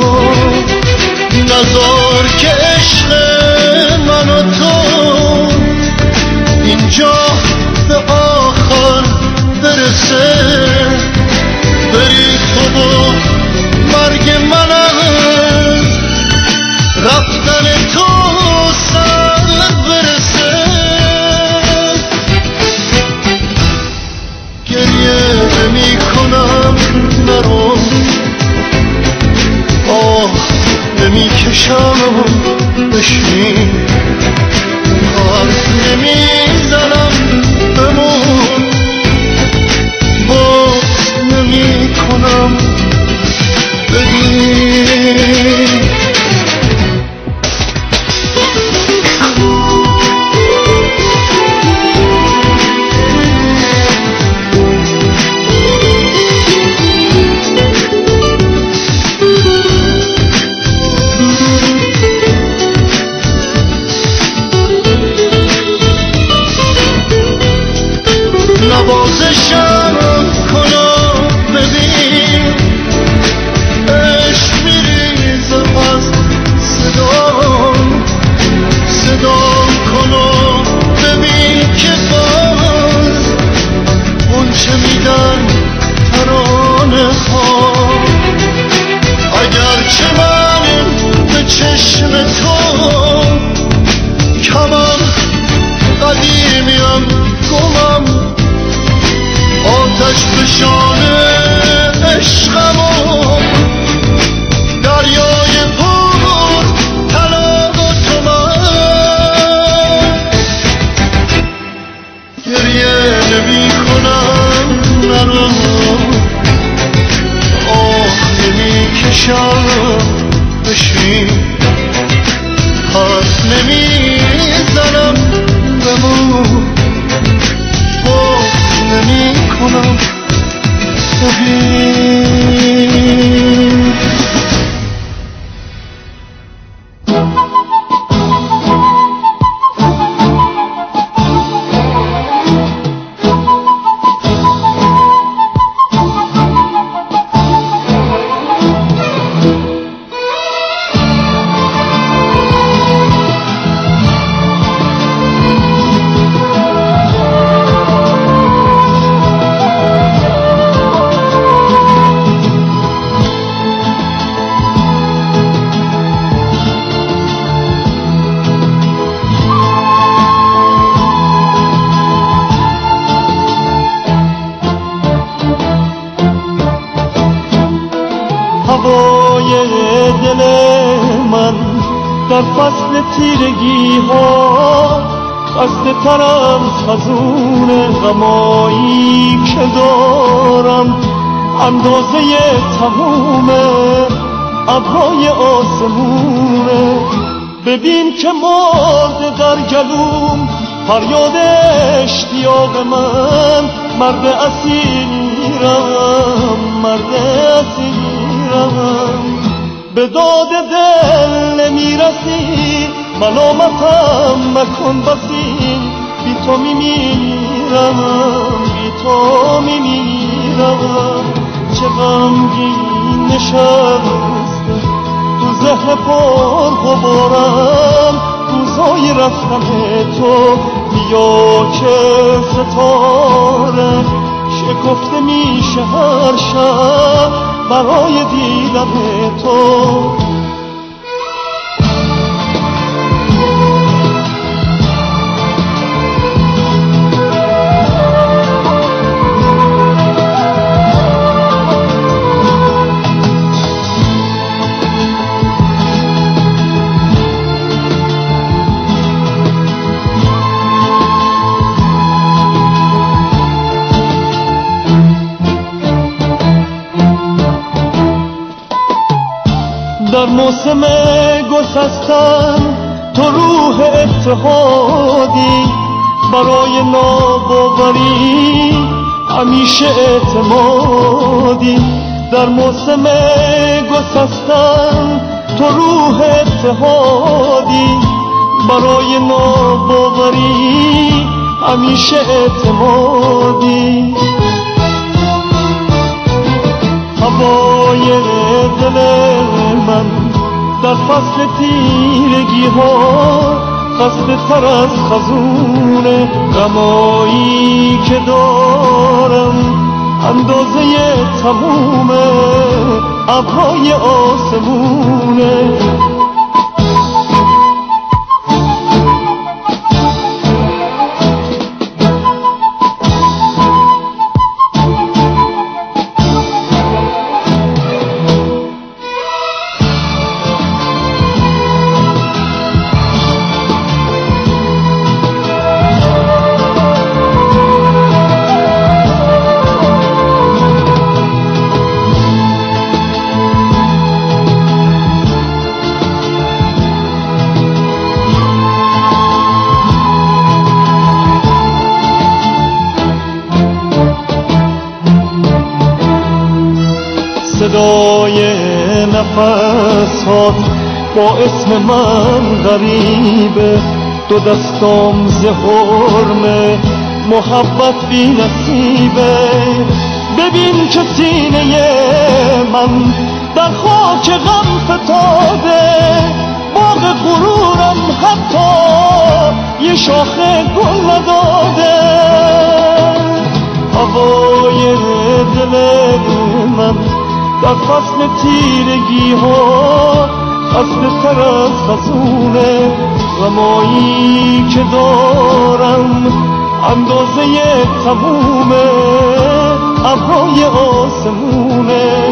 نذار که عشق من و تو اینجا به آخر برسه، بری تو و مرگ منم، رفتن تو سر برسه. گریه نمی کنم نرو، آه نمی کشم بشین، حرف نمی زنم بمون، باز نمی کنم ببین. نوازشم کنم ببین، عشق میریزم از صدام، صدام کنم ببین که باز اونچه میدن ترانه ها. اگرچه من به چشم تو کمم، قدیمیم گمم، آتش فشان عشقمو، دریای پر طلاق و تومن. گریه نمی کنم نرو، آه نمی کشم بشین، حرف نمی زنم بمون، باز نمی کنم ببین. من در فصل تیرگی ها خسته ترم خزون غمایی که دارم اندازه تموم ابرای آسمونه ببین که مرده در گلوم فریاد اشتیاق من مرد اسیرم مرد اسیرم به داد دل نمیرسی ملامتم مکن بسی بی تو میمیرم بی تو میمیرم چه غمگین نشسته تو ذهن پر غبارم روزای رفتن تو بیا که ستاره شکفته میشه هر شب برای دیدن تو در موسم گسستن تو روح اتحادی برای ناباوری همیشه اعتمادی در موسم گسستن تو روح اتحادی برای ناباوری همیشه اعتمادی هوای دل من در فصل تیرگی ها خسته تر از خزون غمایی که دارم اندازه تموم ابرای آسمونه صدای نفسات با اسم من غریبه دو دستام ز حرمه محبت بی نصیبه ببین که سینه من در خاک غم فتاده باغ غرورم حتی یه شاخه گل نداده هوای دل من در فصل تیرگی ها خسته تر از خزون غمایی که دارم اندازه تموم ابرای آسمونه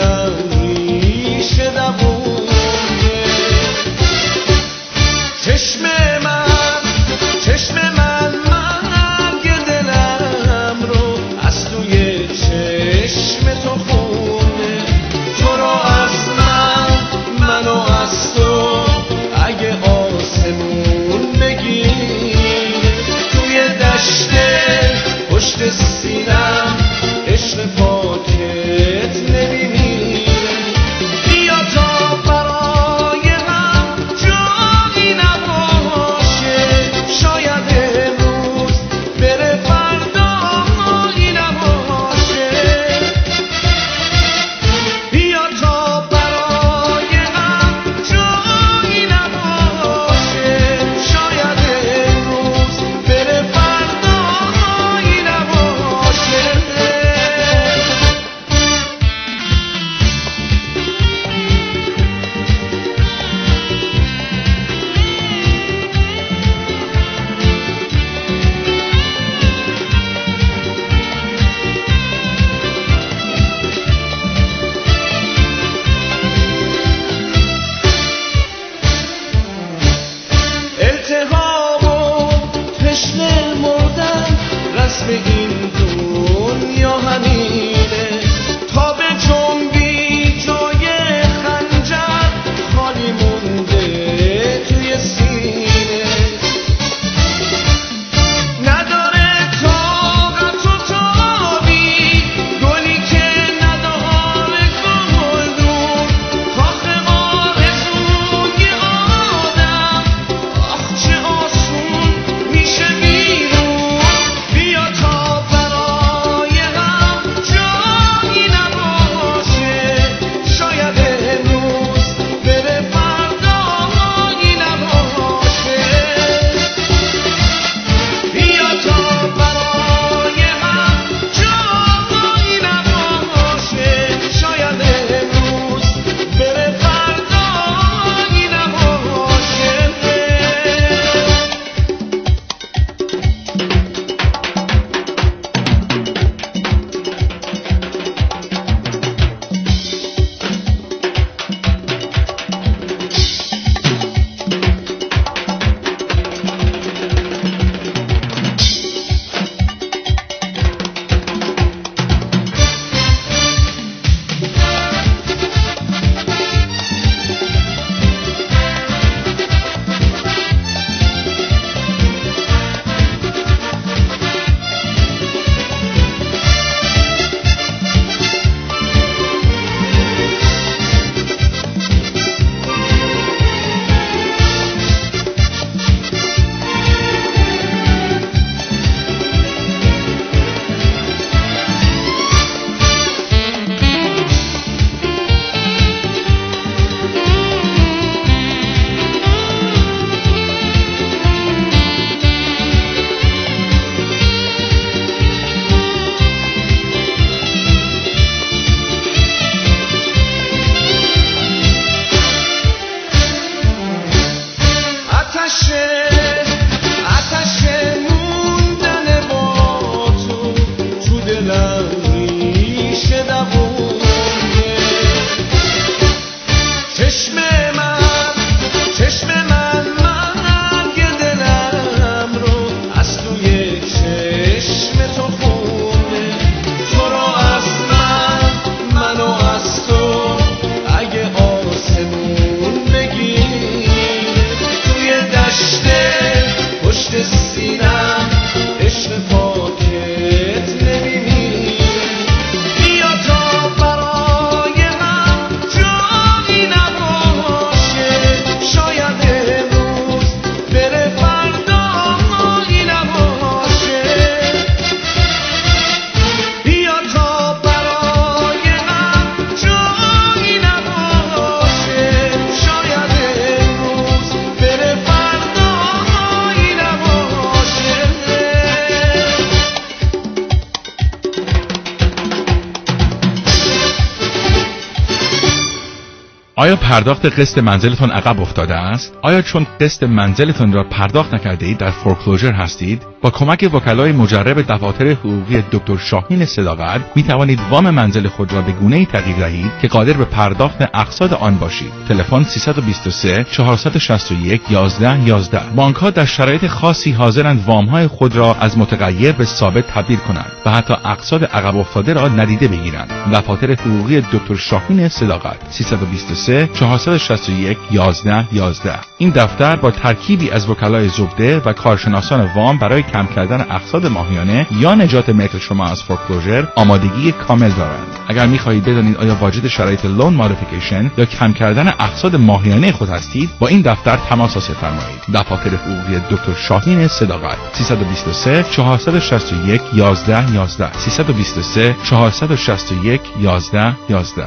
دلم ریشه دوونه. چشم من چشم من مرگ دلم رو از توی چشم تو خونه. تو رو از من منو از تو اگه آسمون بگیره، توی دشت پشت سینم عشق پاکت نمیمیره. بیا تا برای هم جایی نباشه، شاید امروز بره فردایی نباشه. بیا تا برای هم جایی نباشه، شاید امروز بره فردایی نباشه. التهاب و تشنه مردن رسم این دنیا همینه. تا به جنبی جای خنجر خالی مونده توی سینه. نداره طاقت و تابی گلی که نداره گلدون. کاخ آرزوی آدم آخ چه آسون میشه بیرون. بیا تا برای هم جایی نباشه، شاید امروز بره فردایی نباشه. بیا تا برای هم جایی نباشه، شاید امروز بره فردایی نباشه. آتش آتش موندن با تو تو دلم ریشه دوونه. چشم من چشم من مرگ دلم رو از توی چشم تو خونه. تو رو از من منو از تو اگه آسمون بگیره، توی دشت پشت سینم عشق پاکت نمیمیره. بیا تا برای هم جایی نباشه، آیا پرداخت قسط منزلتان عقب افتاده است؟ آیا چون قسط منزلتان را پرداخت نکرده اید در فورکلوزر هستید؟ با کمک وکلای مجرب دفاتر حقوقی دکتر شاهین صداقت می توانید وام منزل خود را به گونه‌ای تغییر دهید که قادر به پرداخت اقساط آن باشید. تلفن سه دو سه چهار شش یک یازده یازده. بانک‌ها در شرایط خاصی حاضرند وام‌های خود را از متغیر به ثابت تبدیل کنند و حتی اقساط عقب افتاده را ندیده بگیرند. دفاتر حقوقی دکتر شاهین صداقت سه دو سه چهار شش یک یازده یازده. این دفتر با ترکیبی از وکلای زبده و کارشناسان وام برای کم کردن اقساط ماهیانه یا نجات ملک شما از فورکلوزر آمادگی کامل دارند. اگر می‌خواهید بدانید آیا واجد شرایط لون مودیفیکیشن یا کم کردن اقساط ماهیانه خود هستید، با این دفتر تماس حاصل فرمایید. دفاتر حقوقی دکتر شاهین صداقت سه دو سه چهار شش یک یازده یازده سه دو سه چهار شش یک یازده یازده.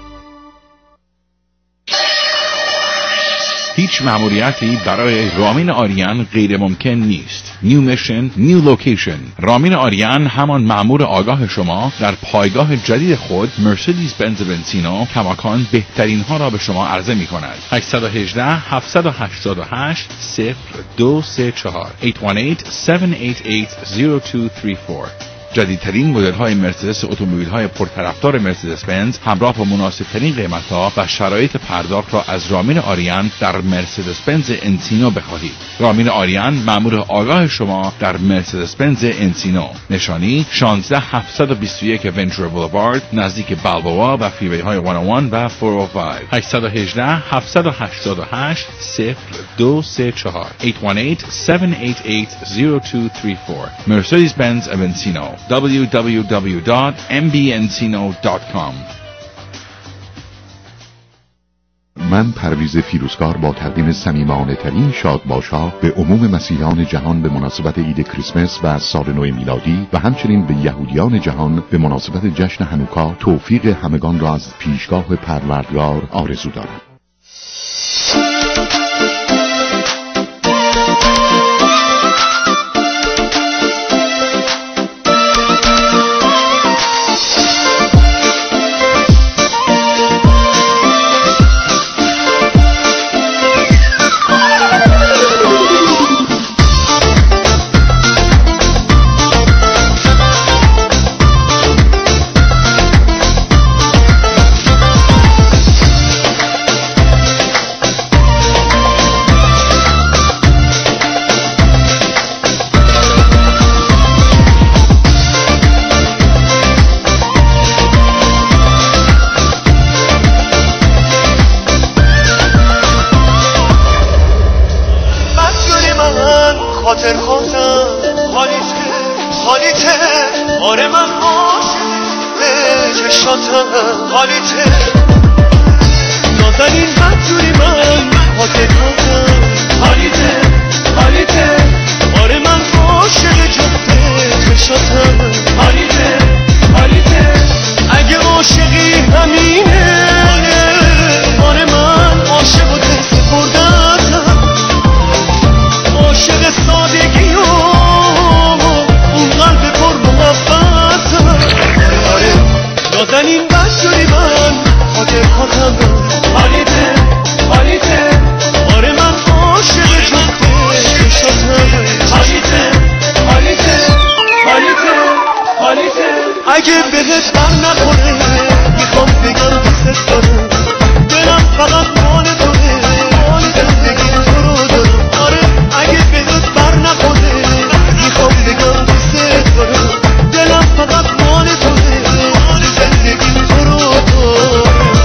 هیچ مأموریتی برای رامین آریان غیر ممکن نیست. نیو میشن، نیو لوکیشن. رامین آریان همان مأمور آگاه شما در پایگاه جدید خود مرسدس بنز بنزینو کماکان بهترین ها را به شما عرضه می کند. هشت یک هشت هفت هشت هشت صفر دو سه چهار هشت یک هشت هفت هشت هشت صفر دو سه چهار. جدیدترین مدل‌های مرسدس اتومبیل‌های پرطرفدار مرسدس بنز همراه با مناسب‌ترین قیمت‌ها و شرایط پرداخت را از رامین آریان در مرسدس بنز انسینو بخواهید. رامین آریان مأمور آگاه شما در مرسدس بنز انسینو. نشانی شانزده هفت دو یک ونچور بولوارد نزدیک بالبوا و فریوی‌های صد و یک و چهارصد و پنج. هشت یک هشت هفت هشت هشت صفر دو سه چهار هشت یک هشت هفت هشت هشت صفر دو سه چهار. Mercedes Benz of Encino. دبلیو دبلیو دبلیو دات ام بی انسینو دات کام. من پرویز فیروزکار با تقدیم صمیمانه ترین شادباشا به عموم مسیحیان جهان به مناسبت عید کریسمس و سال نو میلادی و همچنین به یهودیان جهان به مناسبت جشن هنوکا توفیق همگان را از پیشگاه پروردگار آرزو دارم. خاطر خواستم حالیته حالیته آره من عاشق چشاتم حالیته نازنین بدجوری من خاطر خواستم حالیته حالیته آره من عاشق جفت چشاتم حالیته حالیته اگه عاشقی همینه آره من عاشق و دست بردتم عاشق سادگی و اون قلب پر محبتم آره آره نازنین بدجوری من خاطر خواستم حالیته حالیته آره من عاشق جفت چشاتم حالیته حالیته حالیته حالیته اگه بهت بر نخوره میخوام بگم دوست دارم دلم فقط مال توه زندگی تو رو دارم آره اگه بهت بر نخوره میخوام بگم دوست دارم دلم فقط مال توه زندگی تو رو دارم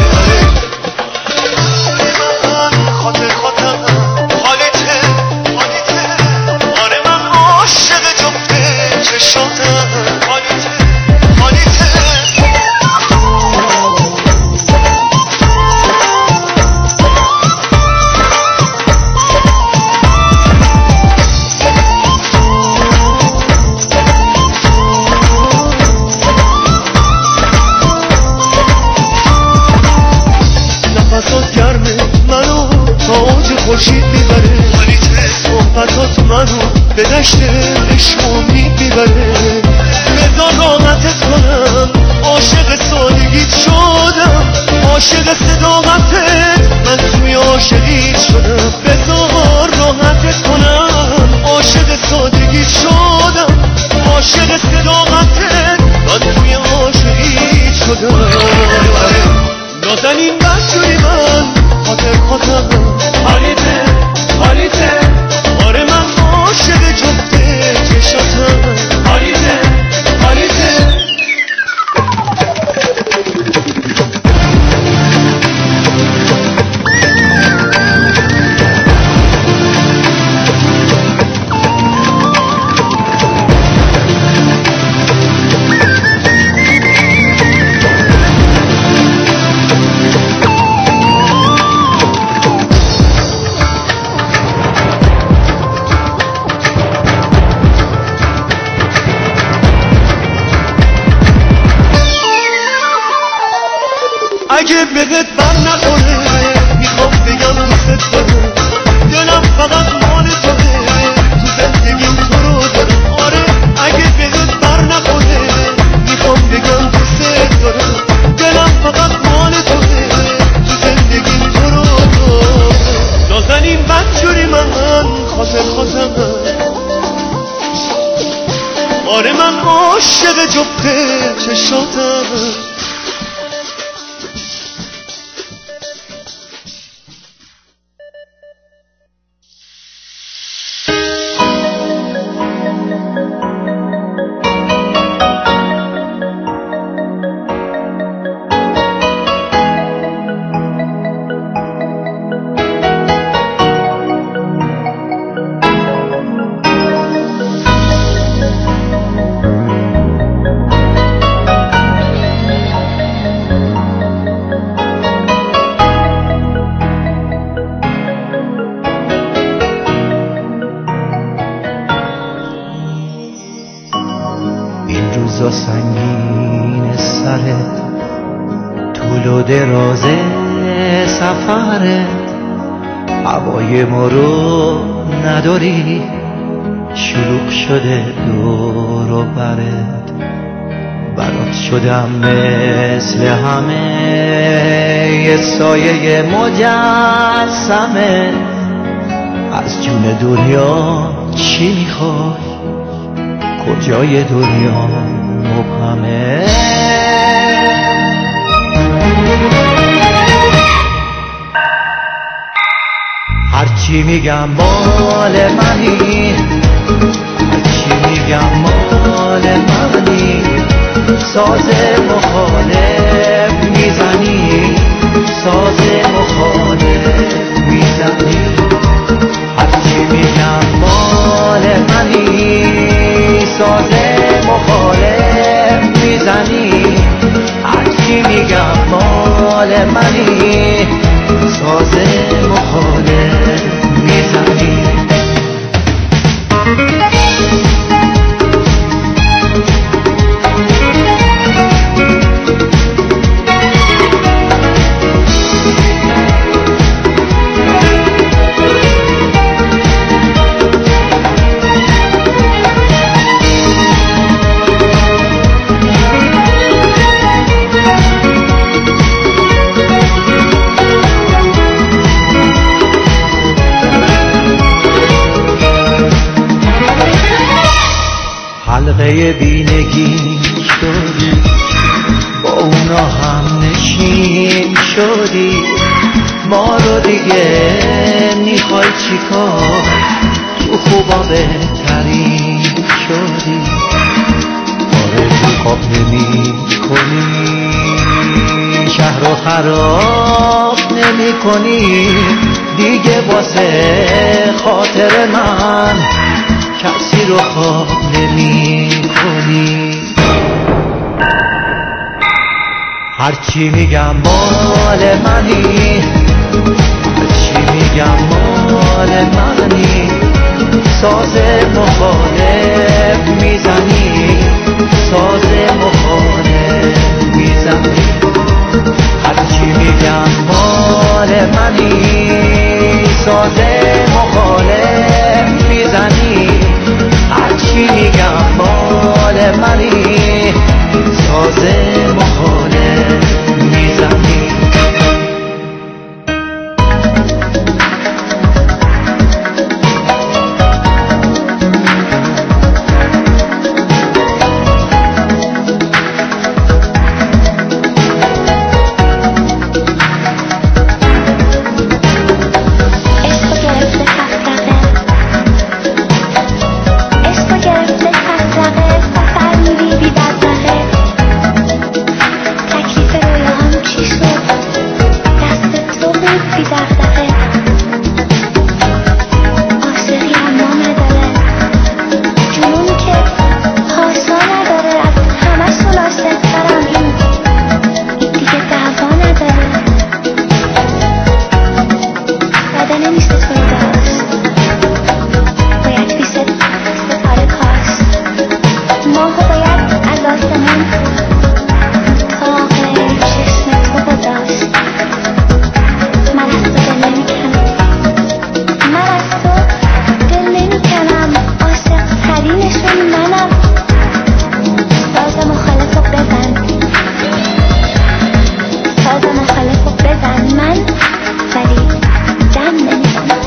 خاطر خاطر حالیته حالیته آره من عاشق جفت چشاتم حالیته حالیته نفسات گرمه منو تا اوج خورشید میبره صحبتات منو به دشت عشق و امید میبره بذار راحتت کنم عاشق سادگیت شدم عاشق صداقتت من توی عاشقیت شدم بذار راحتت کنم عاشق سادگی شدم عاشق صداقتت من توی عاشقیت شدم نازنین بشوری من خاطر خاطرم حالیته حالیته آره من عاشق جفت چشاتم حالیته حالیته اگه بهت بر نخوره میخوام بگم دوست دارم دلم فقط مال توه تو زندگیم تو رو دارم آره اگه بهت بر نخوره میخوام بگم دوست دارم دلم فقط مال توه تو زندگیم تو رو دارم نازنین بدجوری من خاطر خاطرم آره من عاشق جفت چشاتم روزا سنگین سرت طول و دراز سفرت هوای ما رو نداری شلوغ شده دور و برت برات شدم مثل همه یه سایه مجسمه از جون دنیا چی میخوای کجای دنیا مبهمه هرچی میگم مال منی هرچی میگم مال منی ساز مخالف میزنی ساز مخالف میزنی هرچی میگم مال منی ساز مخالف میزنی هرچی میگم مال منی ساز مخالف میزنی حلقه بینگی شدی با اونا هم نشین شدی ما رو دیگه میخوای چیکار تو خوبا بهترین شدی آرزو خواب نمی کنی شهر رو خراب نمی کنی دیگه واسه خاطر من کسی رو خواب نمی کنی هرچی میگم مال منی هرچی میگم مال منی ساز مخالف میزنی ساز مخالف میزنی هرچی میگم مال منی ساز مخالف میزنی هرچی میگم مال منی ساز مخالف میزنی بی دغدغه عاشقی اما نداره جنونی که پاسا نداره از همشون عاشق‌ترم این دیگه دعوا نداره بدن نیست تو رو داشت باید بی ستاره کاشت ماهو باید از آسمون تاق چشم تو گذاشت من از تو دل نمیکنم من از تو دل نمیکنم عاشق ترینشون منم ساز مخالفو بزن ساز مخالفو بزن من ولی دم نمیکنم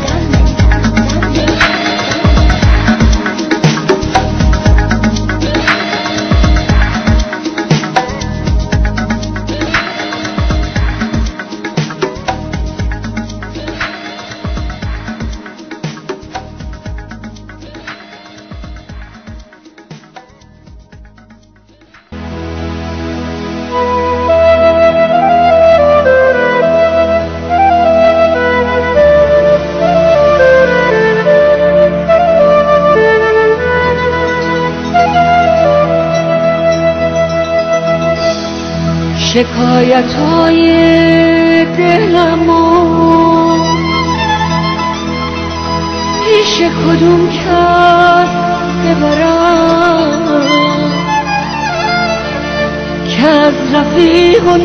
شکایت های دلمو پیش کدوم کس ببرم که از رفیق و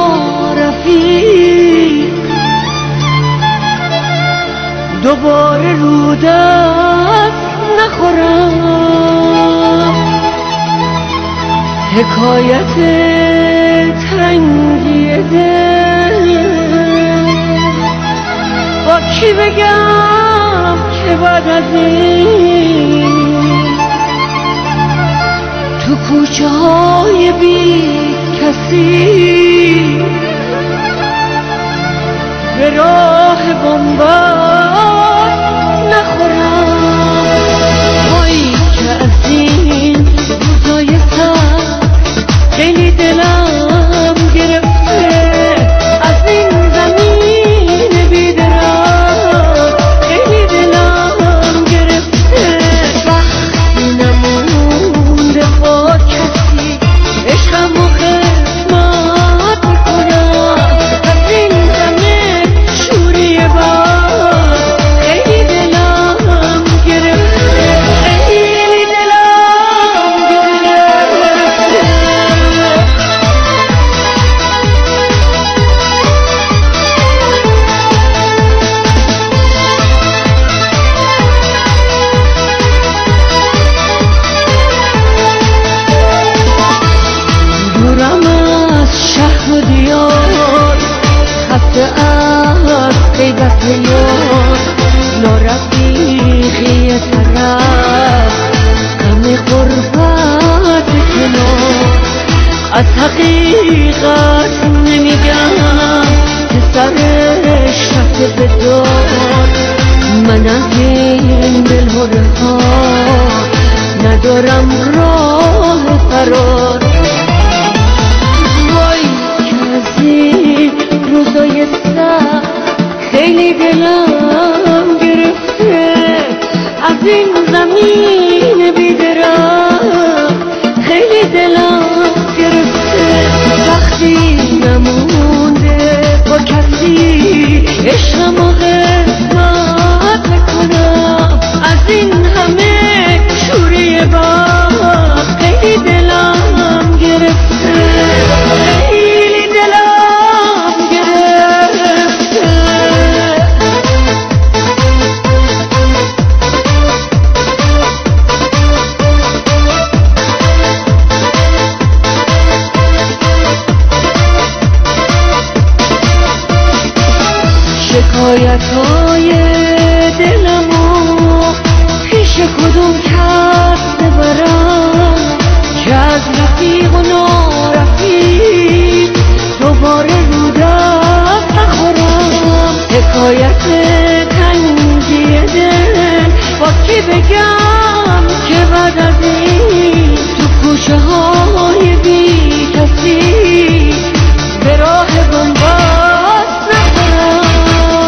نارفیق دوباره رو دست نخورم حکایت تنگی دل با کی بگم که بعد از این تو کوچه های بی کسی به راه بنبست نخورم وای که از این روزای سر خیلی دلم گرفته از این زمین بیدرم خیلی دلم گرفته وقتی نمونده با کسی عشقم و خدمت میکنم از این همه شوری بر خیلی دلم گرفته خیلی دلم گرفته دورم از شهر و دیار خسته از غیبت یار نارفیقی طرف غم غربت کنار از حقیقت نمیگم که سرش رفته به دار من از این دلهره ها ندارم راه فرار وای که از این روزای سخت خیلی دلم گرفته از این زمین بیدرم خیلی دلم گرفته وقتی نمونده با کسی عشقم و قسمت کنم از این همه شوری بار خیلی دلم گرفته خیلی دلم گرفته شکایت های دلمو پیش کدوم کس ببرم که از رفیق و نارفیق دوباره رو دست نخورم حکایت تنگی دل با کی بگم که بعد از این تو کوچه های بی کسی به راه بنبست نخورم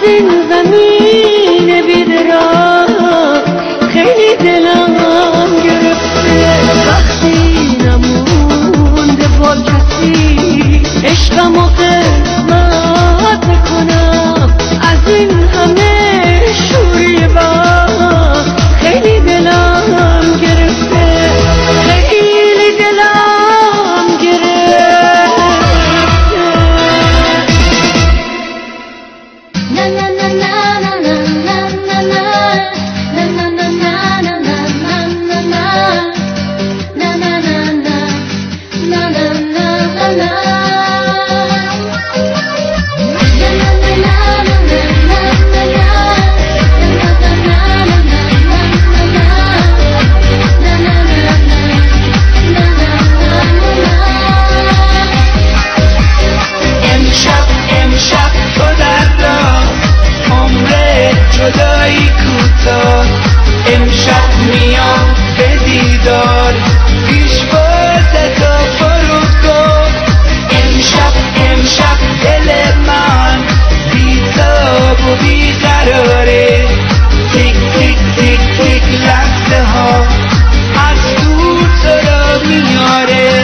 این زمین بیدران خیلی دلم گرفته وقتی نمونده با کسی عشقم و قسمت کنم از این همه شوری با خیلی دلم گرفته خیلی دلم گرفته na na na na na na na na na na na na امشب امشب تو در راه عمر جدایی کوتاه امشب میام به دیدار پیش باز تو فرودگاه امشب امشب دل من بی‌تاب و بیقراره تیک تیک تیک تیک لحظه ها از دور تو را میاره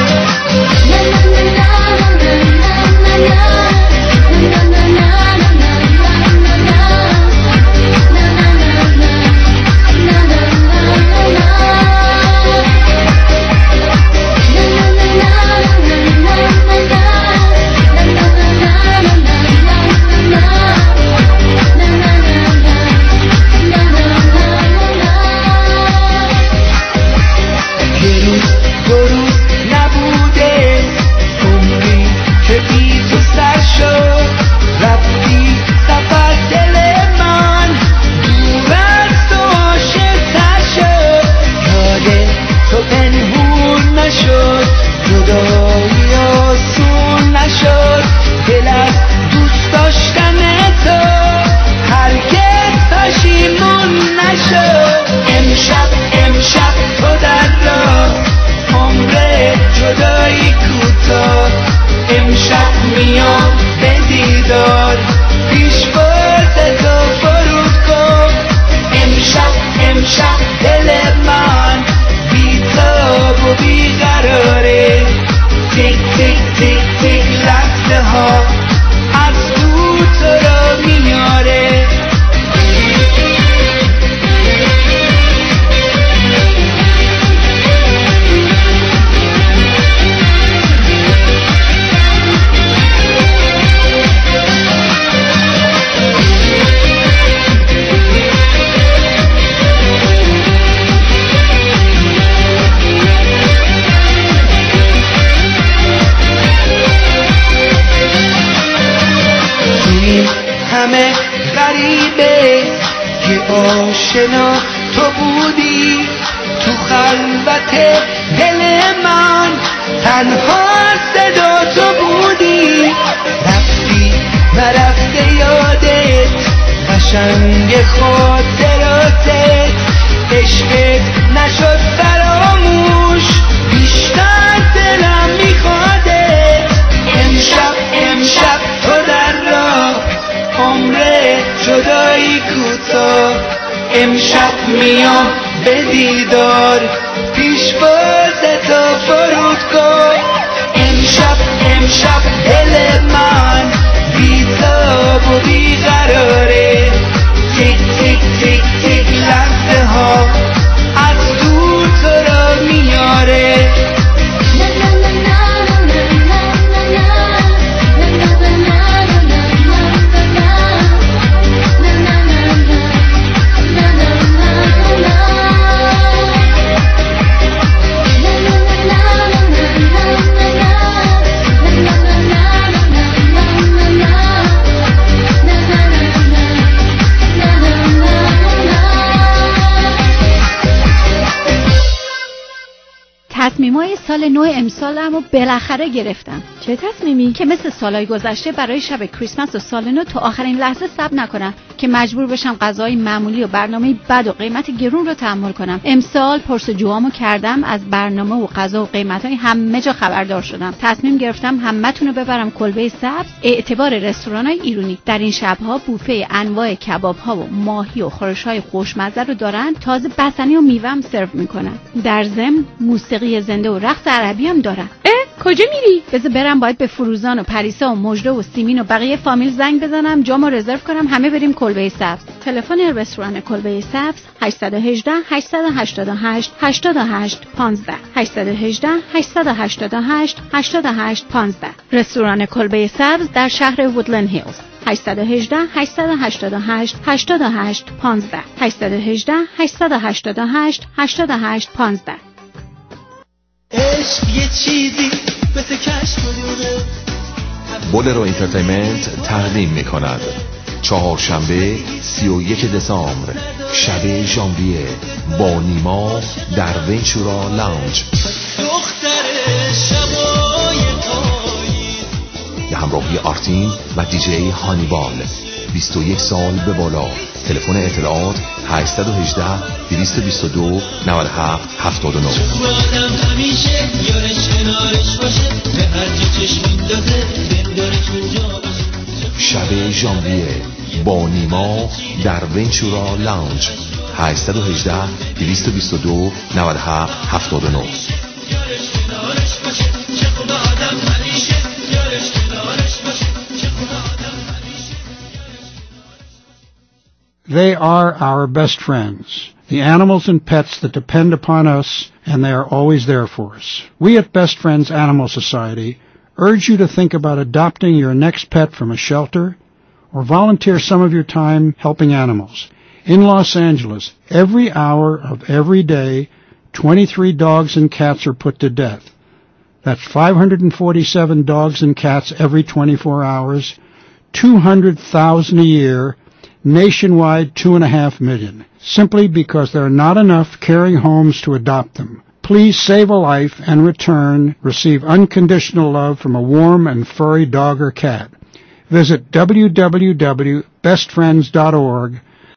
آشنا تو بودی تو خلوت دل من تنها صدا تو بودی رفتی نرفته یادت قشنگ خاطراتت عشقت نشد فراموش بیشتر دلم میخواده امشب امشب تو در راه عمر جدایی کوتاه امشب میام به دیدار پیش باز تو فرودگاه امشب امشب دل من بی‌تاب و بیقراره تیک تیک تیک تیک لحظه ها از دور تو را میاره تصمیمای سال نو امسالم رو بالاخره گرفتم. چه تصمیمی؟ که مثل سالهای گذشته برای شب کریسمس و سال نو تا آخرین لحظه صبر نکنم که مجبور بشم غذای معمولی و برنامه بد و قیمت گرون رو تحمل کنم. امسال پرسجوامو کردم، از برنامه و غذا و قیمتای همه جا خبردار شدم. تصمیم گرفتم همه‌تون رو ببرم کلبه سبز، اعتبار رستورانای ایرانی. در این شب‌ها بوفه انواع کباب‌ها و ماهی و خورش‌های خوشمزه رو دارن، تازه بسنی و میوه هم سرو میکنن. در ضمن موسیقی زنده و رقص عربی هم دارن. اه کجا میری؟ بذار برم، باید به فروزان و پریسا و مژده و سیمین و بقیه فامیل زنگ بزنم، جامو رزرو کنم، همه بریم کلبه سبز. تلفن رستوران کلبه سبز هشت یک هشت هشت هشت هشت هشت هشت پانزده هشت یک هشت هشت هشت هشت هشت هشت پانزده. رستوران کلبه سبز در شهر وودلند هیلز. هشت یک هشت هشت هشت هشت هشت هشت پانزده هشت یک هشت هشت هشت هشت هشت هشت پانزده. عشق یه چیزی مثل کشف نوره. بولرو اینترتینمنت تقدیم می کند چهارشنبه سی و یک دسامبر شب ژانویه با نیما در ونچورا لاونج دختر شبای پاییز به همراهی آرتین و دیجی هانیبال. بیست و یک سال به بالا. تلفن اطلاعات هشت یک هشت دویست و بیست و دو نود و هفت هفتاد و نه. آدم همیشه یارش کنارش باشه، به هرچی چشم میندازه دلدارش اونجا باشه. شب ژانویه با نیما در ونچورا لاونج هشت یک هشت دویست و بیست و دو نود و هفت هفتاد و نه. یارش کنارش باشه، چه خوب آدم همیشه یارش کنارش باشه، چه خوب آدم همیشه. They are our best friends, the animals and pets that depend upon us, and they are always there for us. We at Best Friends Animal Society urge you to think about adopting your next pet from a shelter or volunteer some of your time helping animals. In Los Angeles, every hour of every day, twenty-three dogs and cats are put to death. That's five hundred forty-seven dogs and cats every twenty-four hours, two hundred thousand a year, nationwide two and a half million, simply because there are not enough caring homes to adopt them. Please save a life and return, receive unconditional love from a warm and furry dog or cat. Visit w w w dot best friends dot org